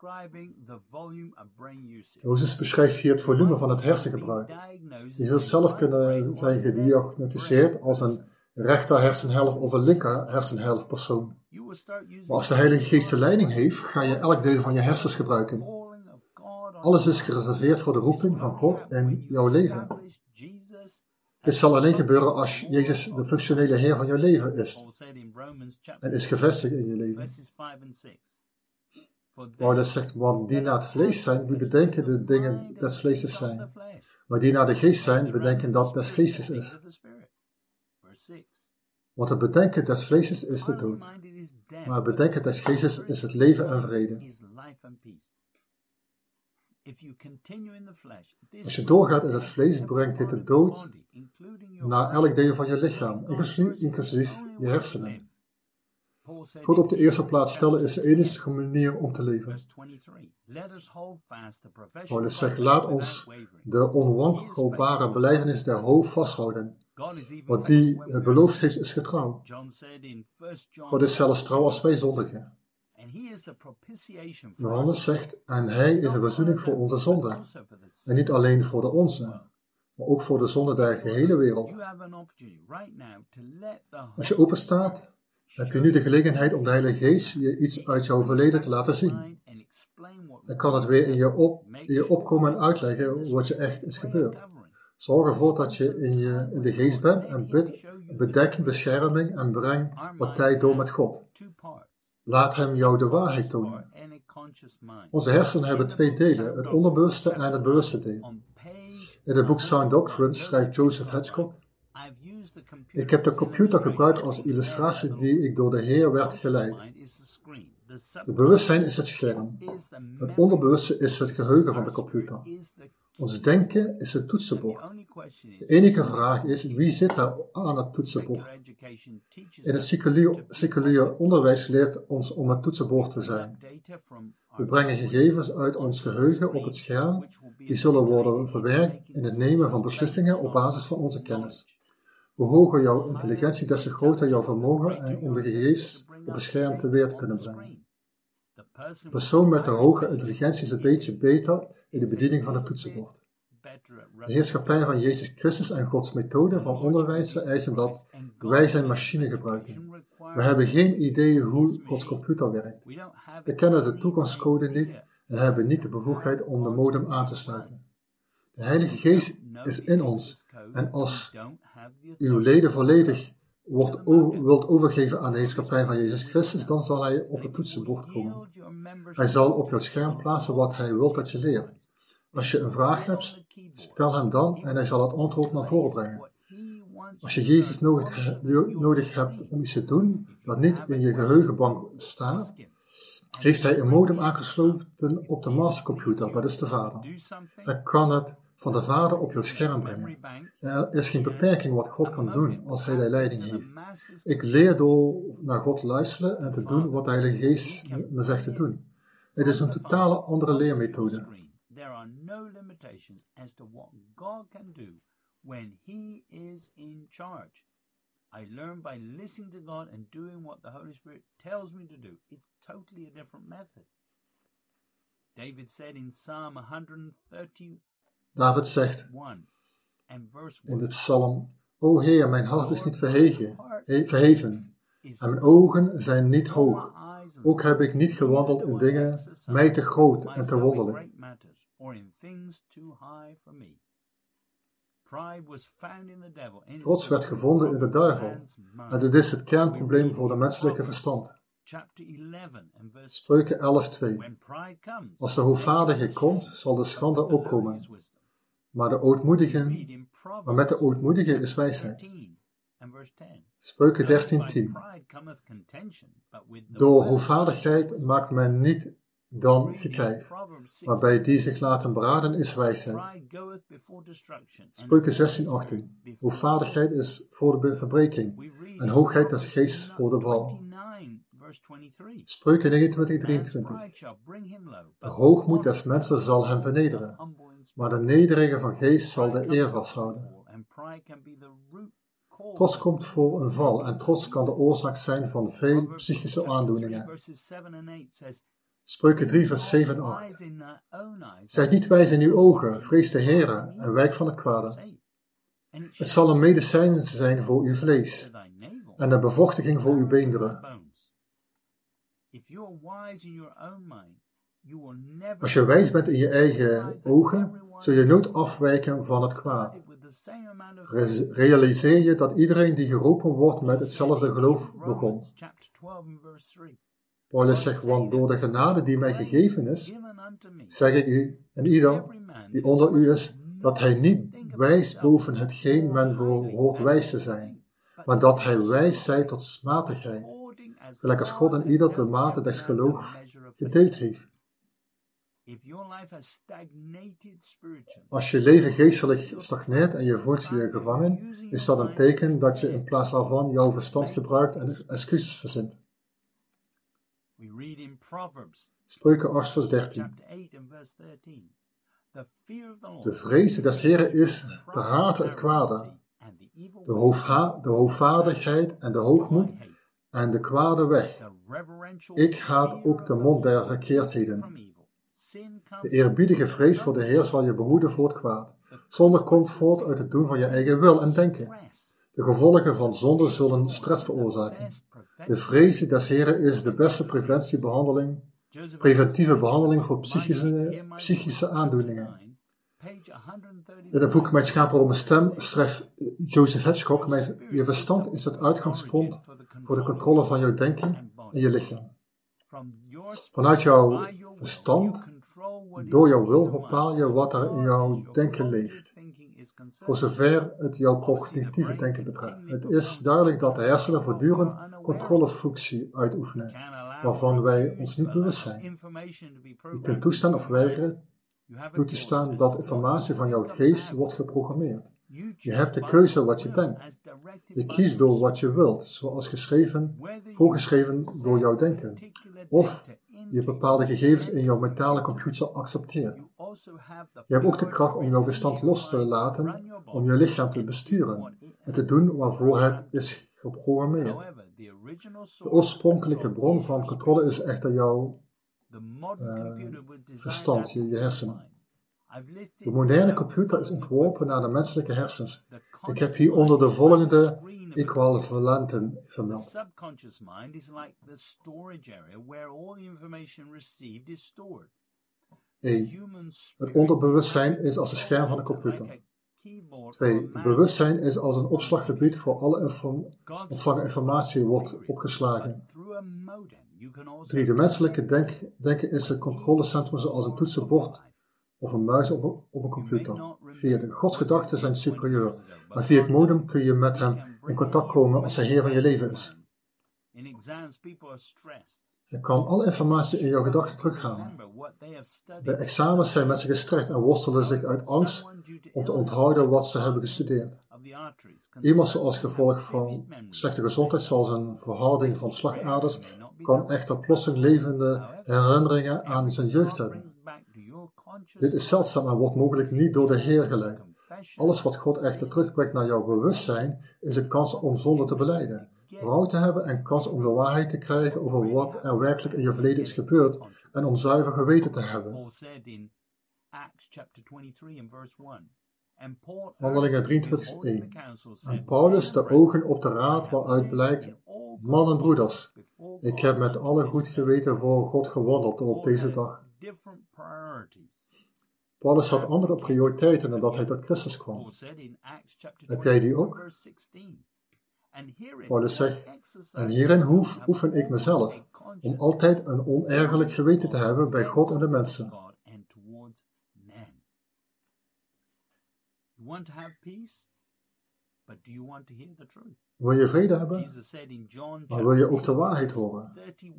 Mozes beschrijft hier het volume van het hersengebruik. Je zult zelf kunnen zijn gediagnosticeerd als een rechter hersenhelft of een linker hersenhelft persoon. Maar als de Heilige Geest de leiding heeft, ga je elk deel van je hersens gebruiken. Alles is gereserveerd voor de roeping van God in jouw leven. Dit zal alleen gebeuren als Jezus de functionele Heer van jouw leven is en is gevestigd in je leven. Paulus zegt, want die naar het vlees zijn, die bedenken de dingen des vleeses zijn. Maar die naar de geest zijn, bedenken dat des geestes is. Want het bedenken des vleeses is de dood. Maar het bedenken des geestes is het leven en vrede. Als je doorgaat in het vlees, brengt dit de dood naar elk deel van je lichaam, inclusief je hersenen. God op de eerste plaats stellen is de enige manier om te leven. Paulus zegt, laat ons de onwankelbare belijdenis der hoop vasthouden. Wat die het beloofd heeft is getrouw. God is zelfs trouw als wij zondigen. Johannes zegt, en hij is de verzoening voor onze zonde. En niet alleen voor de onze, maar ook voor de zonde der gehele wereld. Als je open staat, heb je nu de gelegenheid om de Heilige Geest je iets uit jouw verleden te laten zien. En kan het weer in je opkomen en uitleggen wat je echt is gebeurd. Zorg ervoor dat je in de geest bent en bid, bedekking, bescherming en breng wat tijd door met God. Laat hem jou de waarheid tonen. Onze hersenen hebben twee delen, het onderbewuste en het bewuste deel. In het boek Sound Doctrine schrijft Joseph Hitchcock, ik heb de computer gebruikt als illustratie die ik door de Heer werd geleid. Het bewustzijn is het scherm. Het onderbewuste is het geheugen van de computer. Ons denken is het toetsenbord. De enige vraag is, wie zit daar aan het toetsenbord? In het seculier onderwijs leert ons om het toetsenbord te zijn. We brengen gegevens uit ons geheugen op het scherm, die zullen worden verwerkt in het nemen van beslissingen op basis van onze kennis. Hoe hoger jouw intelligentie, des te groter jouw vermogen om de gegevens op het scherm te weer te kunnen brengen. De persoon met de hoge intelligentie is een beetje beter in de bediening van het toetsenbord. De heerschappij van Jezus Christus en Gods methode van onderwijs vereisen dat wij zijn machine gebruiken. We hebben geen idee hoe Gods computer werkt. We kennen de toegangscode niet en hebben niet de bevoegdheid om de modem aan te sluiten. De Heilige Geest is in ons en als uw leden volledig wilt overgeven aan de heerschappij van Jezus Christus, dan zal hij op het toetsenbord komen. Hij zal op jouw scherm plaatsen wat hij wil dat je leert. Als je een vraag hebt, stel hem dan en hij zal het antwoord naar voren brengen. Als je Jezus nodig hebt om iets te doen dat niet in je geheugenbank staat, heeft hij een modem aangesloten op de mastercomputer, dat is de Vader. Hij kan het van de Vader op je scherm brengen. Er is geen beperking wat God kan doen als hij de leiding heeft. Ik leer door naar God luisteren en te doen wat de Heilige Geest me zegt te doen. Het is een totale andere leermethode. There are no limitations as to what God can do when He is in charge. I learn by listening to God and doing what the Holy Spirit tells me to do. It's totally a different method. David said in Psalm 131 David zegt and verse 1, in de psalm, O Heer, mijn hart is niet verheven en mijn ogen zijn niet hoog. Ook heb ik niet gewandeld in dingen mij te groot en te wonderlijk. Trots werd gevonden in de duivel en dit is het kernprobleem voor de menselijke verstand. Spreuken 11:2. Als de hoogvaardige komt, zal de schande ook komen. Maar de ootmoedigen maar met de ootmoedige is wijsheid. Spreuken 13:10. Door hoevaardigheid maakt men niet dan gekrijf, maar bij die zich laten beraden is wijsheid. Spreuken 16:18. Hoevaardigheid is voor de verbreking en hoogheid des geestes voor de val. Spreuken 29:23. De hoogmoed des mensen zal hem vernederen, maar de nederige van geest zal de eer vasthouden. Trots komt voor een val en trots kan de oorzaak zijn van veel psychische aandoeningen. Spreuken 3 vers 7 en 8. Zijt niet wijs in uw ogen, vrees de Heere en wijk van het kwade. Het zal een medicijn zijn voor uw vlees en een bevochtiging voor uw beenderen. Als je wijs bent in je eigen ogen, zul je nooit afwijken van het kwaad. Realiseer je dat iedereen die geroepen wordt met hetzelfde geloof begon. Paulus zegt, want door de genade die mij gegeven is, zeg ik u en ieder die onder u is, dat hij niet wijst boven hetgeen men behoort wijs te zijn, maar dat hij wijs zij tot smatigheid, gelijk als God en ieder de mate des geloofs gedeeld heeft. Als je leven geestelijk stagneert en je voelt je gevangen, is dat een teken dat je in plaats daarvan jouw verstand gebruikt en excuses verzint. Spreuken 8 vers 13. De vrees des Heren is te haten het kwade, de hoogvaardigheid en de hoogmoed en de kwade weg. Ik haat ook de mond der verkeerdheden. De eerbiedige vrees voor de Heer zal je behoeden voor het kwaad. Zonde komt voort uit het doen van je eigen wil en denken. De gevolgen van zonde zullen stress veroorzaken. De vrees des Heren is de beste preventieve behandeling voor psychische aandoeningen. In het boek Mijn schapen om een stem schrijft Joseph Hitchcock, je verstand is het uitgangspunt voor de controle van jouw denken en je lichaam. Vanuit jouw verstand, door jouw wil, bepaal je wat er in jouw denken leeft. Voor zover het jouw cognitieve denken betreft. Het is duidelijk dat de hersenen voortdurend controlefunctie uitoefenen, waarvan wij ons niet bewust zijn. Je kunt toestaan of weigeren toe te staan dat informatie van jouw geest wordt geprogrammeerd. Je hebt de keuze wat je denkt. Je kiest door wat je wilt, zoals voorgeschreven door jouw denken. Of je bepaalde gegevens in jouw mentale computer accepteert. Je hebt ook de kracht om jouw verstand los te laten om je lichaam te besturen en te doen waarvoor het is geprogrammeerd. De oorspronkelijke bron van controle is echter jouw verstand, je hersenen. De moderne computer is ontworpen naar de menselijke hersens. Ik heb hieronder de volgende equivalenten vermeld. 1. Het onderbewustzijn is als een scherm van een computer. 2. Het bewustzijn is als een opslaggebied voor alle ontvangen informatie wordt opgeslagen. 3. De menselijke denken is het controlecentrum zoals een toetsenbord of een muis op een computer. 4. De godsgedachten zijn superieur, maar via het modem kun je met hem in contact komen als hij heer van je leven is. Je kan alle informatie in jouw gedachten terughalen. Bij examens zijn mensen gestrest en worstelen zich uit angst om te onthouden wat ze hebben gestudeerd. Iemand zoals gevolg van slechte gezondheid, zoals een verharding van slagaders, kan echter plotseling levende herinneringen aan zijn jeugd hebben. Dit is zeldzaam en wordt mogelijk niet door de Heer geleid. Alles wat God echter terugbrengt naar jouw bewustzijn, is een kans om zonde te belijden, berouw te hebben en kans om de waarheid te krijgen over wat er werkelijk in je verleden is gebeurd en om zuiver geweten te hebben. Handelingen 23:1. En Paulus de ogen op de raad waaruit blijkt, mannen en broeders, ik heb met alle goed geweten voor God gewandeld op deze dag. Paulus had andere prioriteiten dan dat hij tot Christus kwam. Heb jij die ook? Paulus zegt, en hierin oefen ik mezelf, om altijd een onergerlijk geweten te hebben bij God en de mensen. Wil je vrede hebben? Maar wil je ook de waarheid horen?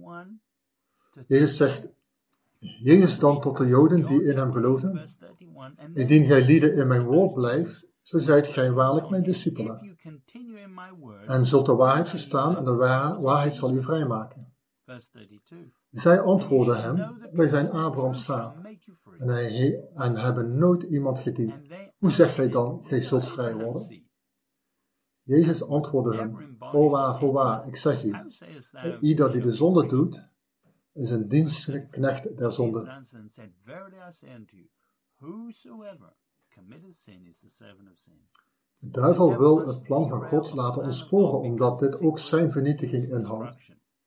Jezus dan tot de Joden die in hem geloofden: indien gij lieden in mijn woord blijft, zo zijt gij waarlijk mijn discipelen. En zult de waarheid verstaan en de waarheid zal u vrijmaken. Zij antwoordden hem: wij zijn Abrahams zaad en hebben nooit iemand gediend. Hoe zegt gij dan, gij zult vrij worden? Jezus antwoordde hem: voorwaar, ik zeg u, ieder die de zonde doet, is een dienstknecht der zonde. De duivel wil het plan van God laten ontsporen, omdat dit ook zijn vernietiging inhoudt.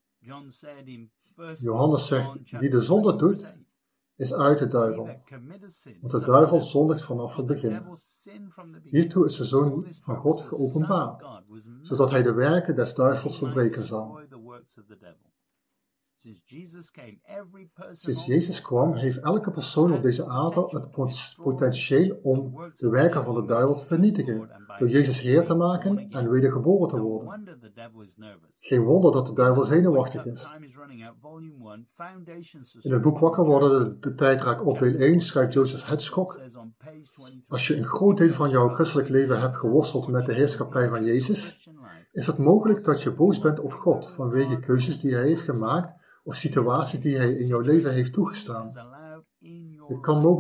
Johannes zegt: wie de zonde doet, is uit de duivel. Want de duivel zondigt vanaf het begin. Hiertoe is de Zoon van God geopenbaard, zodat hij de werken des duivels verbreken zal. Sinds Jezus kwam, heeft elke persoon op deze aarde het potentieel om de werken van de duivel te vernietigen, door Jezus Heer te maken en wedergeboren te worden. Geen wonder dat de duivel zenuwachtig is. In het boek Wakker worden, de tijdrak op deel 1, schrijft Joseph Hitchcock: als je een groot deel van jouw christelijk leven hebt geworsteld met de heerschappij van Jezus, is het mogelijk dat je boos bent op God vanwege keuzes die hij heeft gemaakt of situaties die hij in jouw leven heeft toegestaan. Dit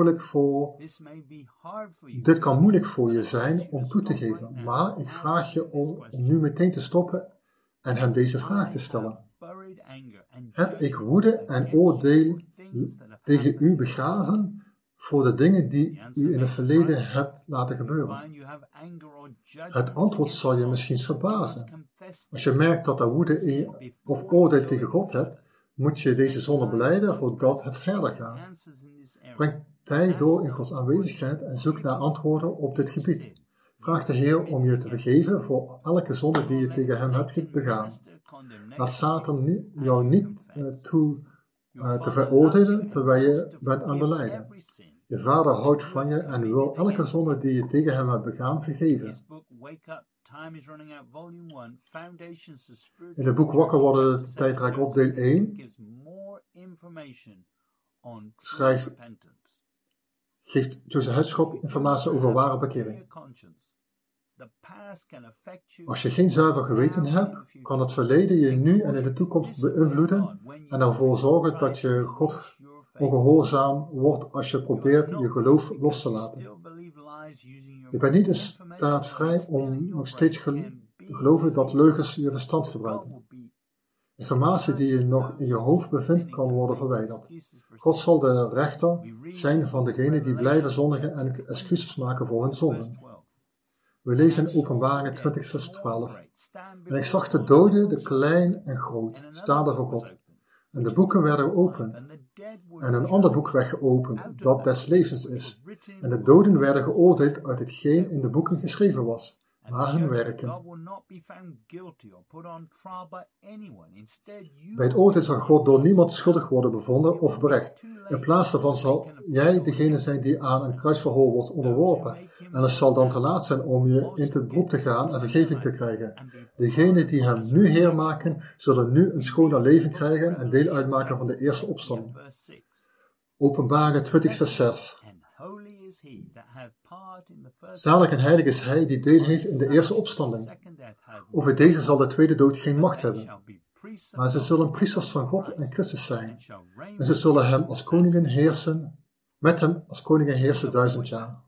kan moeilijk voor je zijn om toe te geven, maar ik vraag je om nu meteen te stoppen en hem deze vraag te stellen. Heb ik woede en oordeel tegen u begraven voor de dingen die u in het verleden hebt laten gebeuren? Het antwoord zal je misschien verbazen. Als je merkt dat er woede of oordeel tegen God hebt, moet je deze zonde belijden voordat het verder gaat. Breng tijd door in Gods aanwezigheid en zoek naar antwoorden op dit gebied. Vraag de Heer om je te vergeven voor elke zonde die je tegen hem hebt begaan. Laat Satan jou niet toe te veroordelen terwijl je bent aan belijden. Je vader houdt van je en wil elke zonde die je tegen hem hebt begaan vergeven. In het boek Wakker worden, de tijdrak op deel 1, geeft Joseph Hitchcock informatie over ware bekering. Als je geen zuiver geweten hebt, kan het verleden je nu en in de toekomst beïnvloeden en ervoor zorgen dat je God ongehoorzaam wordt als je probeert je geloof los te laten. Je bent niet in staat vrij om nog steeds te geloven dat leugens je verstand gebruiken. Informatie die je nog in je hoofd bevindt, kan worden verwijderd. God zal de rechter zijn van degenen die blijven zondigen en excuses maken voor hun zonden. We lezen in Openbaringen 20, vers 12. En ik zag de doden, de klein en groot, staan voor God. En de boeken werden geopend. En een ander boek werd geopend, dat des levens is. En de doden werden geoordeeld uit hetgeen in de boeken geschreven was, naar hun werken. Bij het oordeel zal God door niemand schuldig worden bevonden of berecht. In plaats daarvan zal jij degene zijn die aan een kruisverhoor wordt onderworpen. En het zal dan te laat zijn om je in het beroep te gaan en vergeving te krijgen. Degenen die hem nu Heer maken, zullen nu een schoner leven krijgen en deel uitmaken van de eerste opstanding. Openbaringen 20 vers 6. Zalig en heilig is hij die deel heeft in de eerste opstanding. Over deze zal de tweede dood geen macht hebben. Maar ze zullen priesters van God en Christus zijn. En ze zullen hem als koningen heersen, met hem als koningen heersen 1000 jaar.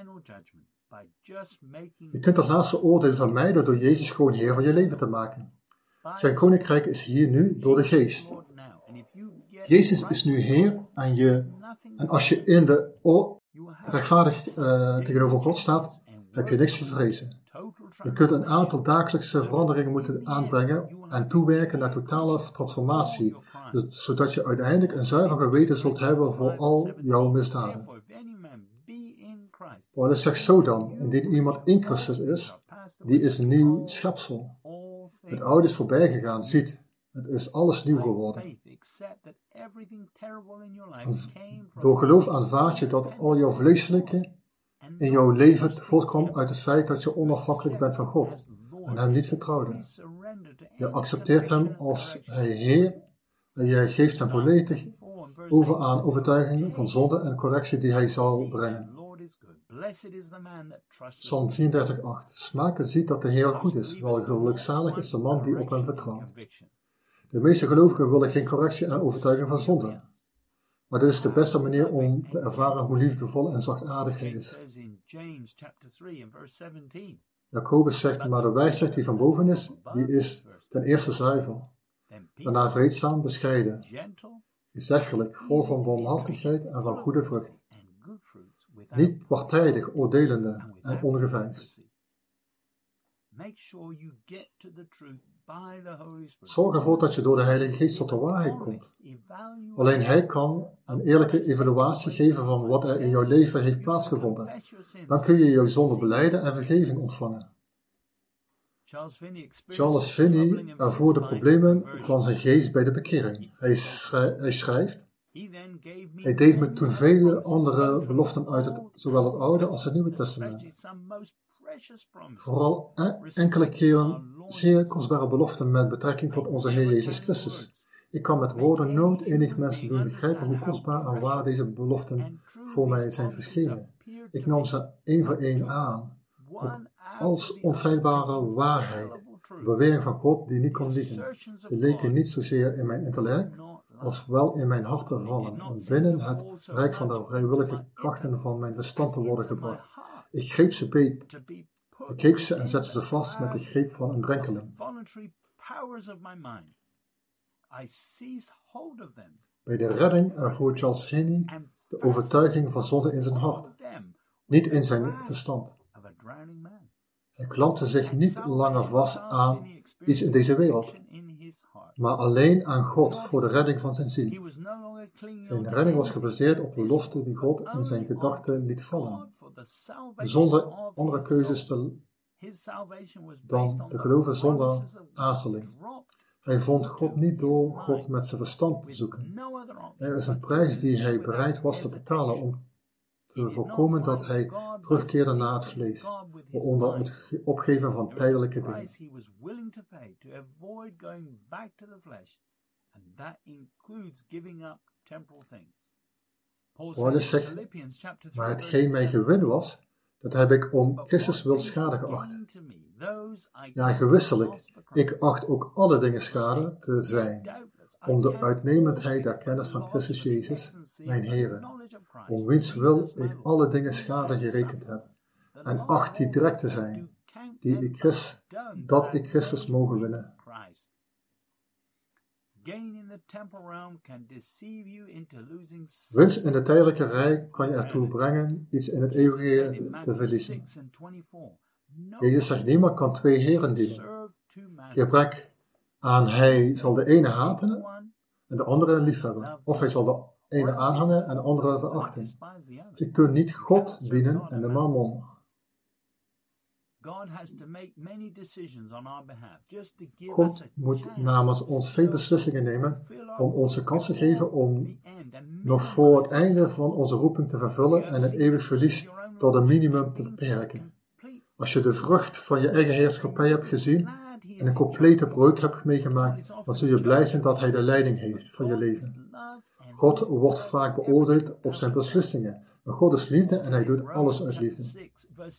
Je kunt het laatste oordeel vermijden door Jezus gewoon Heer van je leven te maken. Zijn koninkrijk is hier nu door de Geest. Jezus is nu Heer en als je in de rechtvaardig tegenover God staat, heb je niks te vrezen. Je kunt een aantal dagelijkse veranderingen moeten aanbrengen en toewerken naar totale transformatie, zodat je uiteindelijk een zuiver geweten zult hebben voor al jouw misdaden. Paulus zegt zo dan, indien iemand in Christus is, die is een nieuw schepsel. Het oude is voorbij gegaan, ziet, het is alles nieuw geworden. Door geloof aanvaard je dat al jouw vleeselijke in jouw leven voortkwam uit het feit dat je onafhankelijk bent van God en hem niet vertrouwde. Je accepteert hem als hij Heer en je geeft hem volledig over aan overtuiging van zonde en correctie die hij zal brengen. Psalm 34:8. Smaak en ziet dat de Heer goed is, wel gelukzalig is de man die op hem vertrouwt. De meeste gelovigen willen geen correctie en overtuiging van zonde. Maar dit is de beste manier om te ervaren hoe liefdevol en zachtaardig hij is. Jacobus zegt, maar de wijsheid die van boven is, die is ten eerste zuiver, daarna vreedzaam, bescheiden, gezeggelijk, vol van barmhartigheid en van goede vrucht. Niet partijdig, oordelende en ongeveinsd. Zorg ervoor dat je door de Heilige Geest tot de waarheid komt. Alleen Hij kan een eerlijke evaluatie geven van wat er in jouw leven heeft plaatsgevonden. Dan kun je jouw zonde belijden en vergeving ontvangen. Charles Finney ervoerde de problemen van zijn geest bij de bekering. Hij schrijft, hij deed me toen vele andere beloften uit zowel het Oude als het Nieuwe Testament. Vooral enkele keren zeer kostbare beloften met betrekking tot onze Heer Jezus Christus. Ik kan met woorden nooit enig mensen doen begrijpen hoe kostbaar en waar deze beloften voor mij zijn verschenen. Ik nam ze één voor één aan, als onfeilbare waarheid, de bewering van God die niet kon liegen. Ze leken niet zozeer in mijn intellect, als wel in mijn hart te vallen en binnen het rijk van de vrijwillige krachten van mijn verstand te worden gebracht. Ik greep ze en zette ze vast met de greep van een drenkeling. Bij de redding ervoer Charles Finney de overtuiging van zonde in zijn hart, niet in zijn verstand. Hij klampte zich niet langer vast aan iets in deze wereld, maar alleen aan God voor de redding van zijn ziel. Zijn redding was gebaseerd op de belofte die God in zijn gedachten liet vallen, zonder andere keuzes dan te geloven zonder aarzeling. Hij vond God niet door God met zijn verstand te zoeken. Er is een prijs die hij bereid was te betalen om te voorkomen dat hij terugkeerde naar het vlees, waaronder het opgeven van tijdelijke dingen. Paulus zegt, maar hetgeen mij gewin was, dat heb ik om Christus wil schade geacht. Ja, gewisselijk, ik acht ook alle dingen schade te zijn, om de uitnemendheid der kennis van Christus Jezus, mijn Heere, om wiens wil ik alle dingen schade gerekend heb, en acht die direct te zijn, dat ik Christus mogen winnen. Winst in het tijdelijke rijk kan je ertoe brengen iets in het eeuwige te verliezen. Jezus zegt, niemand kan twee heren dienen. Gebrek aan hij zal de ene haten en de andere liefhebben. Of hij zal de ene aanhangen en de andere verachten. Je kunt niet God dienen en de mammon. God moet namens ons veel beslissingen nemen om ons de kans te geven om nog voor het einde van onze roeping te vervullen en het eeuwig verlies tot een minimum te beperken. Als je de vrucht van je eigen heerschappij hebt gezien en een complete breuk hebt meegemaakt, dan zul je blij zijn dat hij de leiding heeft van je leven. God wordt vaak beoordeeld op zijn beslissingen, maar God is liefde en hij doet alles uit liefde.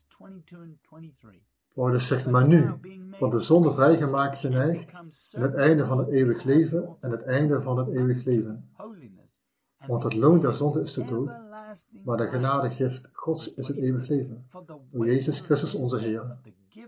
Paulus zegt, maar nu, van de zonde vrijgemaakt geneigd, en het einde van het eeuwig leven en het einde van het eeuwig leven. Want het loon der zonde is de dood, maar de genadegift Gods is het eeuwig leven. Door Jezus Christus onze Heer.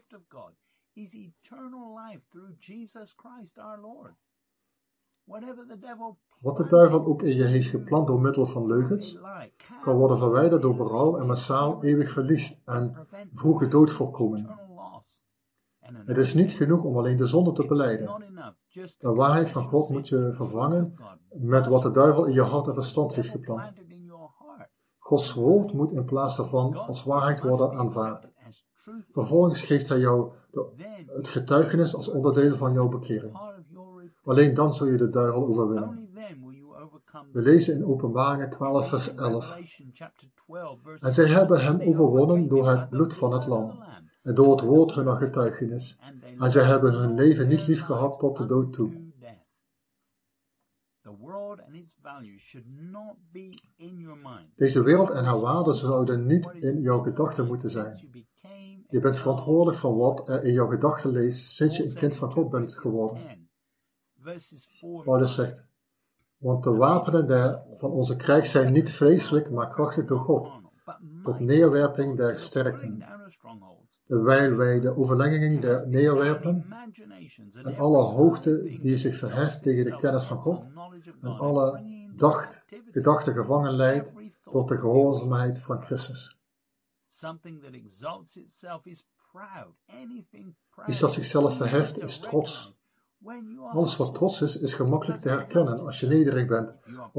Wat de duivel ook in je heeft gepland door middel van leugens, kan worden verwijderd door berouw en massaal eeuwig verlies en vroege dood voorkomen. Het is niet genoeg om alleen de zonde te belijden. De waarheid van God moet je vervangen met wat de duivel in je hart en verstand heeft geplant. Gods woord moet in plaats daarvan als waarheid worden aanvaard. Vervolgens geeft hij jou het getuigenis als onderdeel van jouw bekering. Alleen dan zul je de duivel overwinnen. We lezen in Openbaringen 12 vers 11. En zij hebben hem overwonnen door het bloed van het lam en door het woord hunner getuigenis. En zij hebben hun leven niet lief gehad tot de dood toe. Deze wereld en haar waarden zouden niet in jouw gedachten moeten zijn. Je bent verantwoordelijk voor wat er in jouw gedachten leeft sinds je een kind van God bent geworden. Paulus zegt, want de wapenen van onze krijg zijn niet vleeselijk, maar krachtig door God, tot neerwerping der sterkten. Terwijl wij de overlegging der neerwerpen en alle hoogte die zich verheft tegen de kennis van God en alle gedachten gevangen leidt tot de gehoorzaamheid van Christus. Iets dat zichzelf verheft is trots. Alles wat trots is, is gemakkelijk te herkennen als je nederig bent,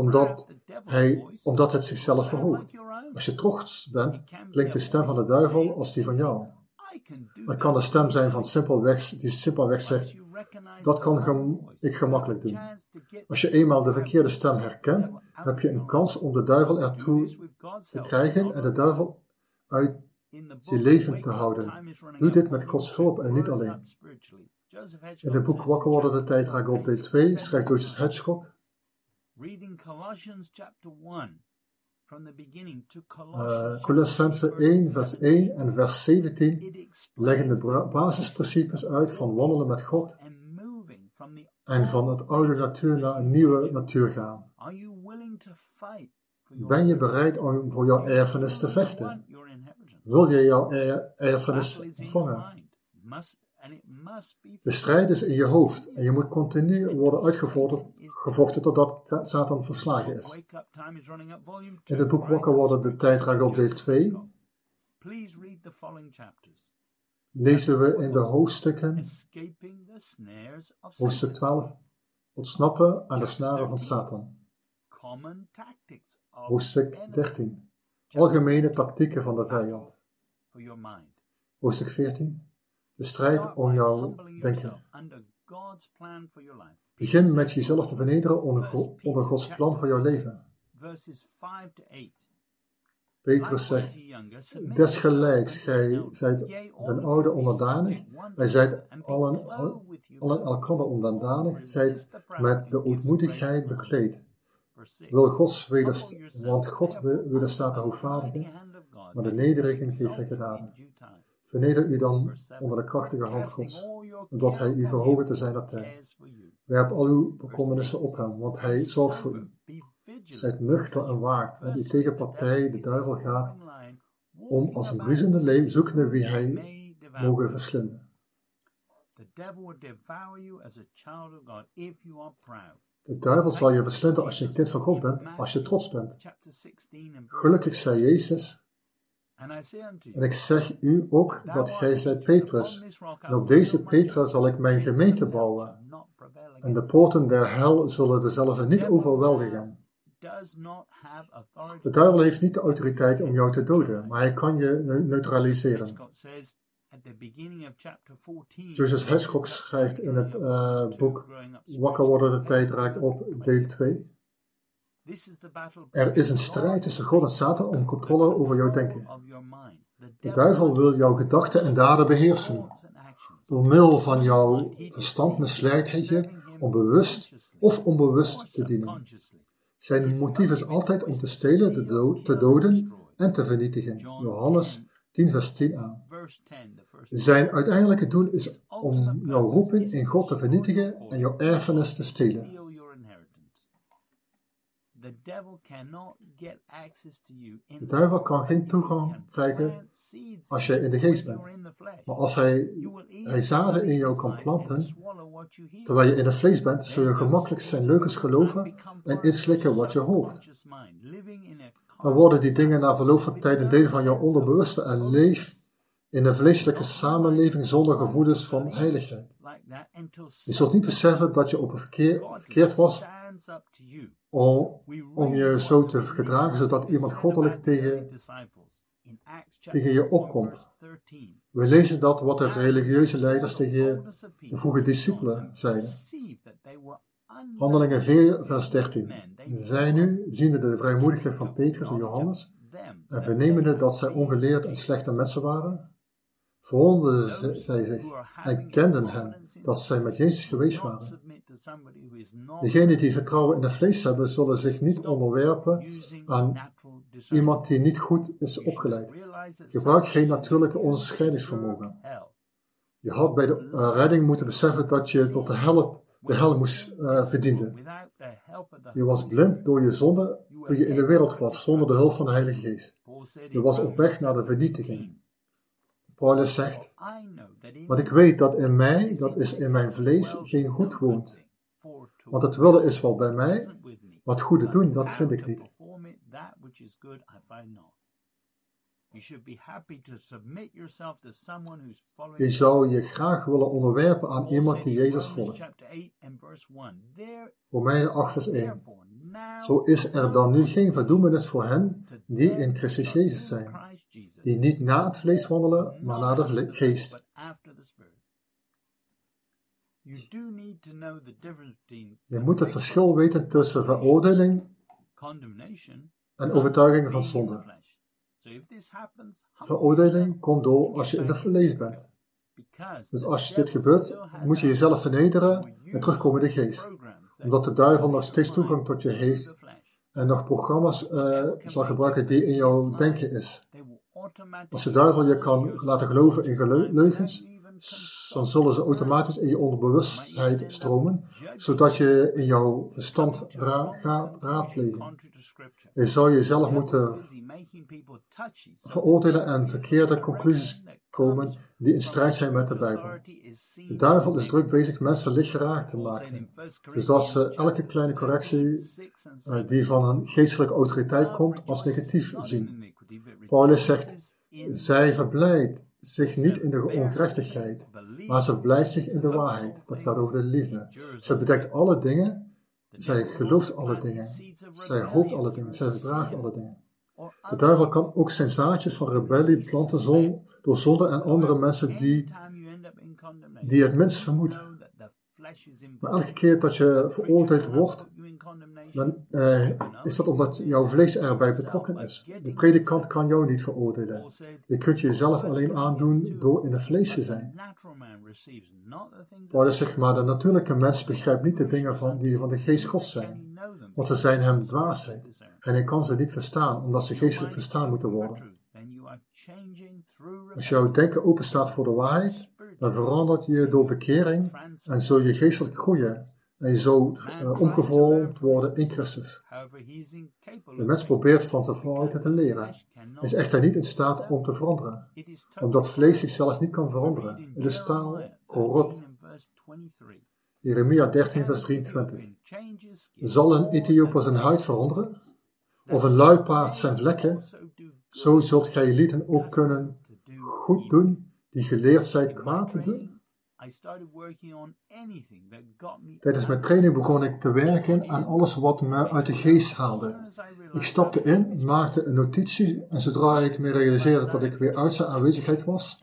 omdat het zichzelf verhoogt. Als je trots bent, klinkt de stem van de duivel als die van jou. Het kan de stem zijn van die simpelweg zegt, dat kan ik gemakkelijk doen. Als je eenmaal de verkeerde stem herkent, heb je een kans om de duivel ertoe te krijgen en de duivel uit je leven te houden. Doe dit met Gods hulp en niet alleen. In het boek Wakker worden de tijd raakt op deel 2 schrijft Joseph Hedgcock. Colossense 1 vers 1 en vers 17 leggen de basisprincipes uit van wandelen met God en van het oude natuur naar een nieuwe natuur gaan. Ben je bereid om voor jouw erfenis te vechten? Wil je jouw erfenis ontvangen? De strijd is in je hoofd en je moet continu worden uitgevochten totdat Satan verslagen is. In het boek Wakker worden de tijd raakt op deel 2 lezen we in de hoofdstukken, hoofdstuk 12, ontsnappen aan de snaren van Satan. Hoofdstuk 13, algemene tactieken van de vijand. Hoofdstuk 14, de strijd om jouw denken. Begin met jezelf te vernederen onder Gods plan voor jouw leven. Petrus zegt, desgelijks, gij zijt den oude onderdanig, wij zijt allen elkander onderdanig, zijt met de ootmoedigheid bekleed. Want God wederstaat de hoogvaardigen, maar de nederigen geeft hij genade. Verneder u dan onder de krachtige hand Gods, omdat hij u verhogen te zijn tijd. Werp al uw bekommernissen op hem, want hij zorgt voor u. Zijt nuchter en waakt, want uw tegenpartij, de duivel, gaat om als een bruisende leeuw zoekende wie hij mogen verslinden. De duivel zal je verslinden als je een kind van God bent, als je trots bent. Gelukkig zei Jezus, en ik zeg u ook dat gij zijt Petrus, en op deze Petrus zal ik mijn gemeente bouwen, en de poorten der hel zullen dezelfde niet overweldigen. De duivel heeft niet de autoriteit om jou te doden, maar hij kan je neutraliseren. Joseph Hedgcock schrijft in het boek Wakker worden de tijd raakt op deel 2. Er is een strijd tussen God en Satan om controle over jouw denken. De duivel wil jouw gedachten en daden beheersen. Door middel van jouw verstand misleidt hij je om bewust of onbewust te dienen. Zijn motief is altijd om te stelen, te doden en te vernietigen. Johannes 10 vers 10 aan. Zijn uiteindelijke doel is om jouw roeping in God te vernietigen en jouw erfenis te stelen. De duivel kan geen toegang krijgen als jij in de geest bent. Maar als hij zaden in jou kan planten, terwijl je in het vlees bent, zul je gemakkelijk zijn leugens geloven en inslikken wat je hoort. Dan worden die dingen na verloop van tijd een deel van jouw onderbewuste en leeft in een vleeselijke samenleving zonder gevoelens van heiligheid. Je zult niet beseffen dat je op een verkeerd was om je zo te gedragen, zodat iemand goddelijk tegen je opkomt. We lezen dat wat de religieuze leiders tegen de vroege discipelen zeiden. Handelingen 4, vers 13. Zij nu, ziende de vrijmoedigheid van Petrus en Johannes, en vernemende dat zij ongeleerd en slechte mensen waren, verwonderden zij zich en kenden hen, dat zij met Jezus geweest waren. Degenen die vertrouwen in het vlees hebben, zullen zich niet onderwerpen aan iemand die niet goed is opgeleid. Gebruik geen natuurlijke onderscheidingsvermogen. Je had bij de redding moeten beseffen dat je tot de hel moest verdienen. Je was blind door je zonde toen je in de wereld was, zonder de hulp van de Heilige Geest. Je was op weg naar de vernietiging. Paulus zegt, want ik weet dat in mij, dat is in mijn vlees, geen goed woont. Want het willen is wel bij mij, maar het goede doen, dat vind ik niet. Je zou je graag willen onderwerpen aan iemand die Jezus volgt. Romeinen 8 vers 1. Zo is er dan nu geen verdoemenis voor hen die in Christus Jezus zijn, die niet na het vlees wandelen, maar naar de geest. Je moet het verschil weten tussen veroordeling en overtuiging van zonde. Veroordeling komt door als je in het vlees bent. Dus als dit gebeurt, moet je jezelf vernederen en terugkomen in de geest. Omdat de duivel nog steeds toegang tot je heeft en nog programma's zal gebruiken die in jouw denken is. Als de duivel je kan laten geloven in leugens, dan zullen ze automatisch in je onderbewustheid stromen, zodat je in jouw verstand gaat raadplegen. Je zou jezelf moeten veroordelen en verkeerde conclusies komen die in strijd zijn met de Bijbel. De duivel is druk bezig mensen lichtgeraakt te maken, zodat ze elke kleine correctie die van een geestelijke autoriteit komt als negatief zien. Paulus zegt, zij verblijdt zich niet in de ongerechtigheid, maar ze verblijdt zich in de waarheid. Dat gaat over de liefde. Ze bedekt alle dingen, zij gelooft alle dingen, zij hoopt alle dingen, zij verdraagt alle dingen. De duivel kan ook zijn zaadjes van rebellie planten door zonde en andere mensen die het minst vermoeden. Maar elke keer dat je veroordeeld wordt, dan is dat omdat jouw vlees erbij betrokken is. De predikant kan jou niet veroordelen. Je kunt jezelf alleen aandoen door in het vlees te zijn. Paulus zegt maar, de natuurlijke mens begrijpt niet de dingen die van de geest Gods zijn, want ze zijn hem dwaasheid. En hij kan ze niet verstaan, omdat ze geestelijk verstaan moeten worden. Als jouw denken open staat voor de waarheid, dan verandert je door bekering en zul je geestelijk groeien. En je zou omgevormd worden in Christus. De mens probeert van zijn fouten te leren. Hij is echter niet in staat om te veranderen. Omdat vlees zichzelf niet kan veranderen. Het is taal corrupt. Jeremia 13 vers 23. Zal een Ethiopiër zijn huid veranderen? Of een luipaard zijn vlekken? Zo zult gij je lieden ook kunnen goed doen, die geleerd zijt kwaad te doen. Tijdens mijn training begon ik te werken aan alles wat me uit de geest haalde. Ik stapte in, maakte een notitie en zodra ik me realiseerde dat ik weer uit zijn aanwezigheid was,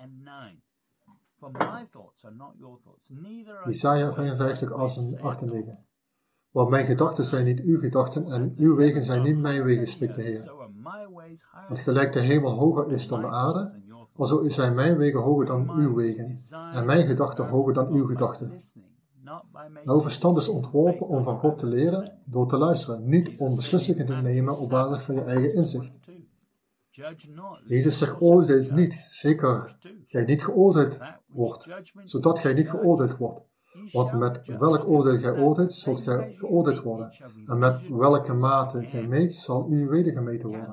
Jesaja 55, 8 en 9. Want mijn gedachten zijn niet uw gedachten en uw wegen zijn niet mijn wegen, spreekt de Heer. Want gelijk de hemel hoger is dan de aarde, alzo zijn mijn wegen hoger dan uw wegen, en mijn gedachten hoger dan uw gedachten. Jouw verstand is ontworpen om van God te leren door te luisteren, niet om beslissingen te nemen op basis van je eigen inzicht. Jezus zegt, oordeel niet, zeker gij niet geoordeeld wordt, zodat gij niet geoordeeld wordt. Want met welk oordeel gij oordeelt, zult gij geoordeeld worden, en met welke mate gij meet, zal u wedergemeten worden.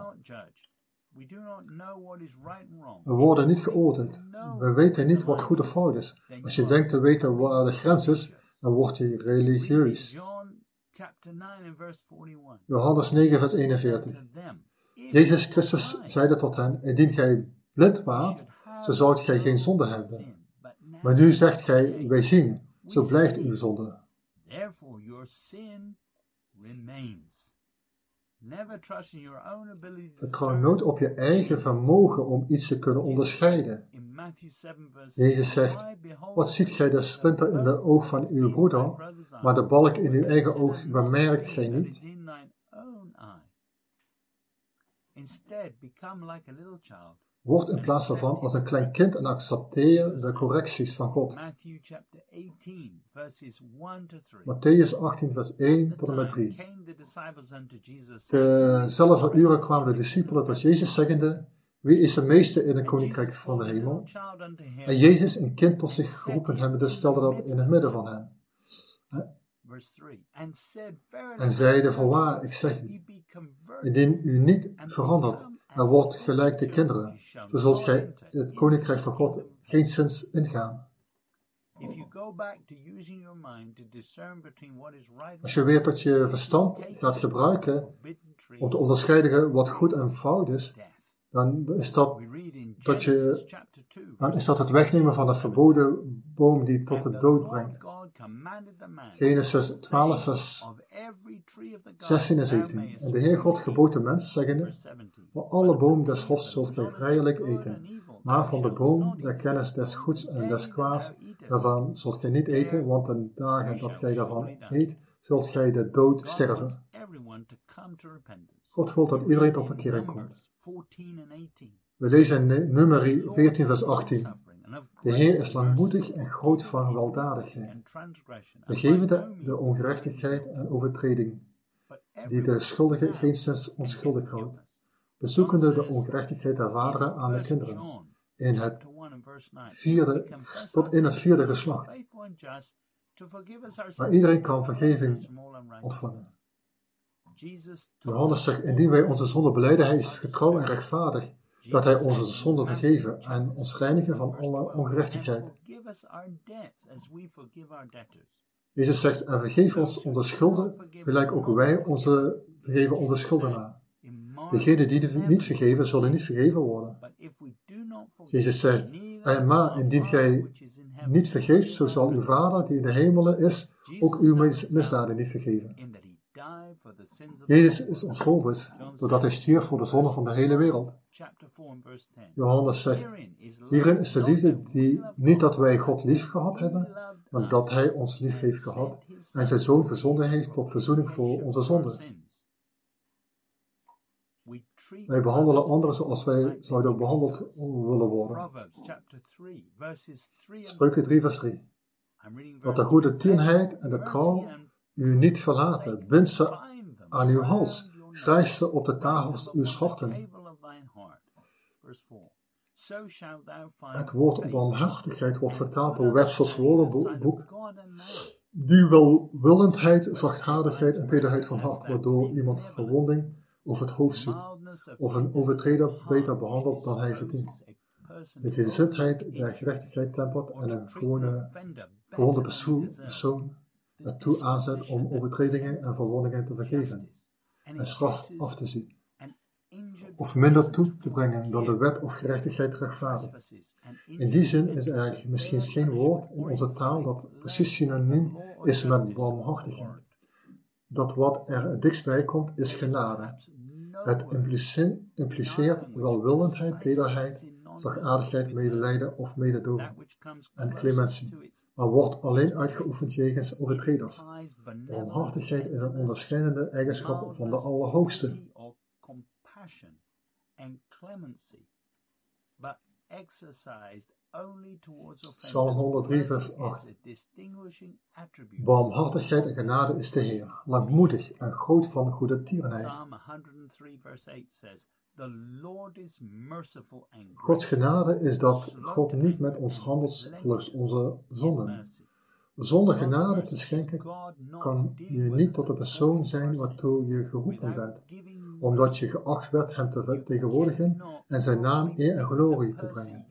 We worden niet geoordeeld. We weten niet wat goed of fout is. Als je denkt te weten waar de grens is, dan word je religieus. Johannes 9 vers 41. Jezus Christus zeide tot hen, indien gij blind waart, zo zoudt gij geen zonde hebben. Maar nu zegt gij, wij zien, zo blijft uw zonde. Vertrouw nooit op je eigen vermogen om iets te kunnen onderscheiden. Jezus zegt, wat ziet gij de splinter in de oog van uw broeder, maar de balk in uw eigen oog bemerkt gij niet? Word in plaats daarvan als een klein kind en accepteer de correcties van God. Mattheüs 18 vers 1 tot en met 3. Dezelfde uren kwamen de discipelen tot Jezus zeggende, wie is de meeste in het koninkrijk van de hemel? En Jezus, een kind tot zich geroepen hebbende, stelde dat in het midden van hen. En zeide, voorwaar, ik zeg u, indien u niet verandert en wordt gelijk de kinderen, zo zult gij het koninkrijk van God geenszins ingaan. Als je weer tot je verstand gaat gebruiken om te onderscheiden wat goed en fout is, dan is dat het wegnemen van de verboden boom die tot de dood brengt. Genesis 12 vers 16 en 17. En de Heer God gebood de mens, zeggende, van alle boom des hofs zult gij vrijelijk eten, maar van de boom der kennis des goeds en des kwaads, daarvan zult gij niet eten, want de dagen dat gij daarvan eet, zult gij de dood sterven. God wil dat iedereen tot bekering komt. We lezen in Numeri 14 vers 18. De Heer is langmoedig en groot van weldadigheid, vergevende de ongerechtigheid en overtreding, die de schuldige geenszins onschuldig houdt, bezoekende de ongerechtigheid der vaderen aan de kinderen, tot in het vierde geslacht. Maar iedereen kan vergeving ontvangen. Johannes zegt, indien wij onze zonde belijden, hij is getrouw en rechtvaardig, dat hij onze zonde vergeven en ons reinigen van alle ongerechtigheid. Jezus zegt, en vergeef ons onze schulden, gelijk ook wij vergeven onze schuldenaar. Degenen die niet vergeven, zullen niet vergeven worden. Jezus zegt, maar indien gij niet vergeeft, zo zal uw Vader die in de hemelen is, ook uw misdaden niet vergeven. Jezus is ons voorbeeld, doordat hij stierf voor de zonde van de hele wereld. Johannes zegt, hierin is de liefde die niet dat wij God lief gehad hebben, maar dat hij ons lief heeft gehad en zijn Zoon gezonden heeft tot verzoening voor onze zonden. Wij behandelen anderen zoals wij zouden behandeld willen worden. Spreuken 3 vers 3. Dat de goede tierenheid en de trouw u niet verlaten, bind ze aan uw hals, schrijf ze op de tafels uw harten. Het woord barmhartigheid wordt vertaald door Websters woordenboek, die welwillendheid, zachthaardigheid en tederheid van hart, waardoor iemand verwonding over het hoofd ziet, of een overtreder beter behandelt dan hij verdient. De gezindheid der gerechtigheid tempert en een gewone persoon ertoe aanzet om overtredingen en verwondingen te vergeven en straf af te zien, of minder toe te brengen dan de wet of gerechtigheid rechtvaardigt. In die zin is er misschien geen woord in onze taal dat precies synoniem is met barmhartigheid. Dat wat er het dichtst bij komt is genade. Het impliceert welwillendheid, tederheid, zachtaardigheid, medelijden of mededogen en clementie, maar wordt alleen uitgeoefend jegens overtreders. Barmhartigheid is een onderscheidende eigenschap van de Allerhoogste. Psalm 103 vers 8. Barmhartigheid en genade is de Heer, langmoedig en groot van goede tierenheid. Gods genade is dat God niet met ons handelt volgens onze zonden. Zonder genade te schenken kan je niet tot de persoon zijn waartoe je geroepen bent, omdat je geacht werd hem te vertegenwoordigen en zijn naam eer en glorie te brengen.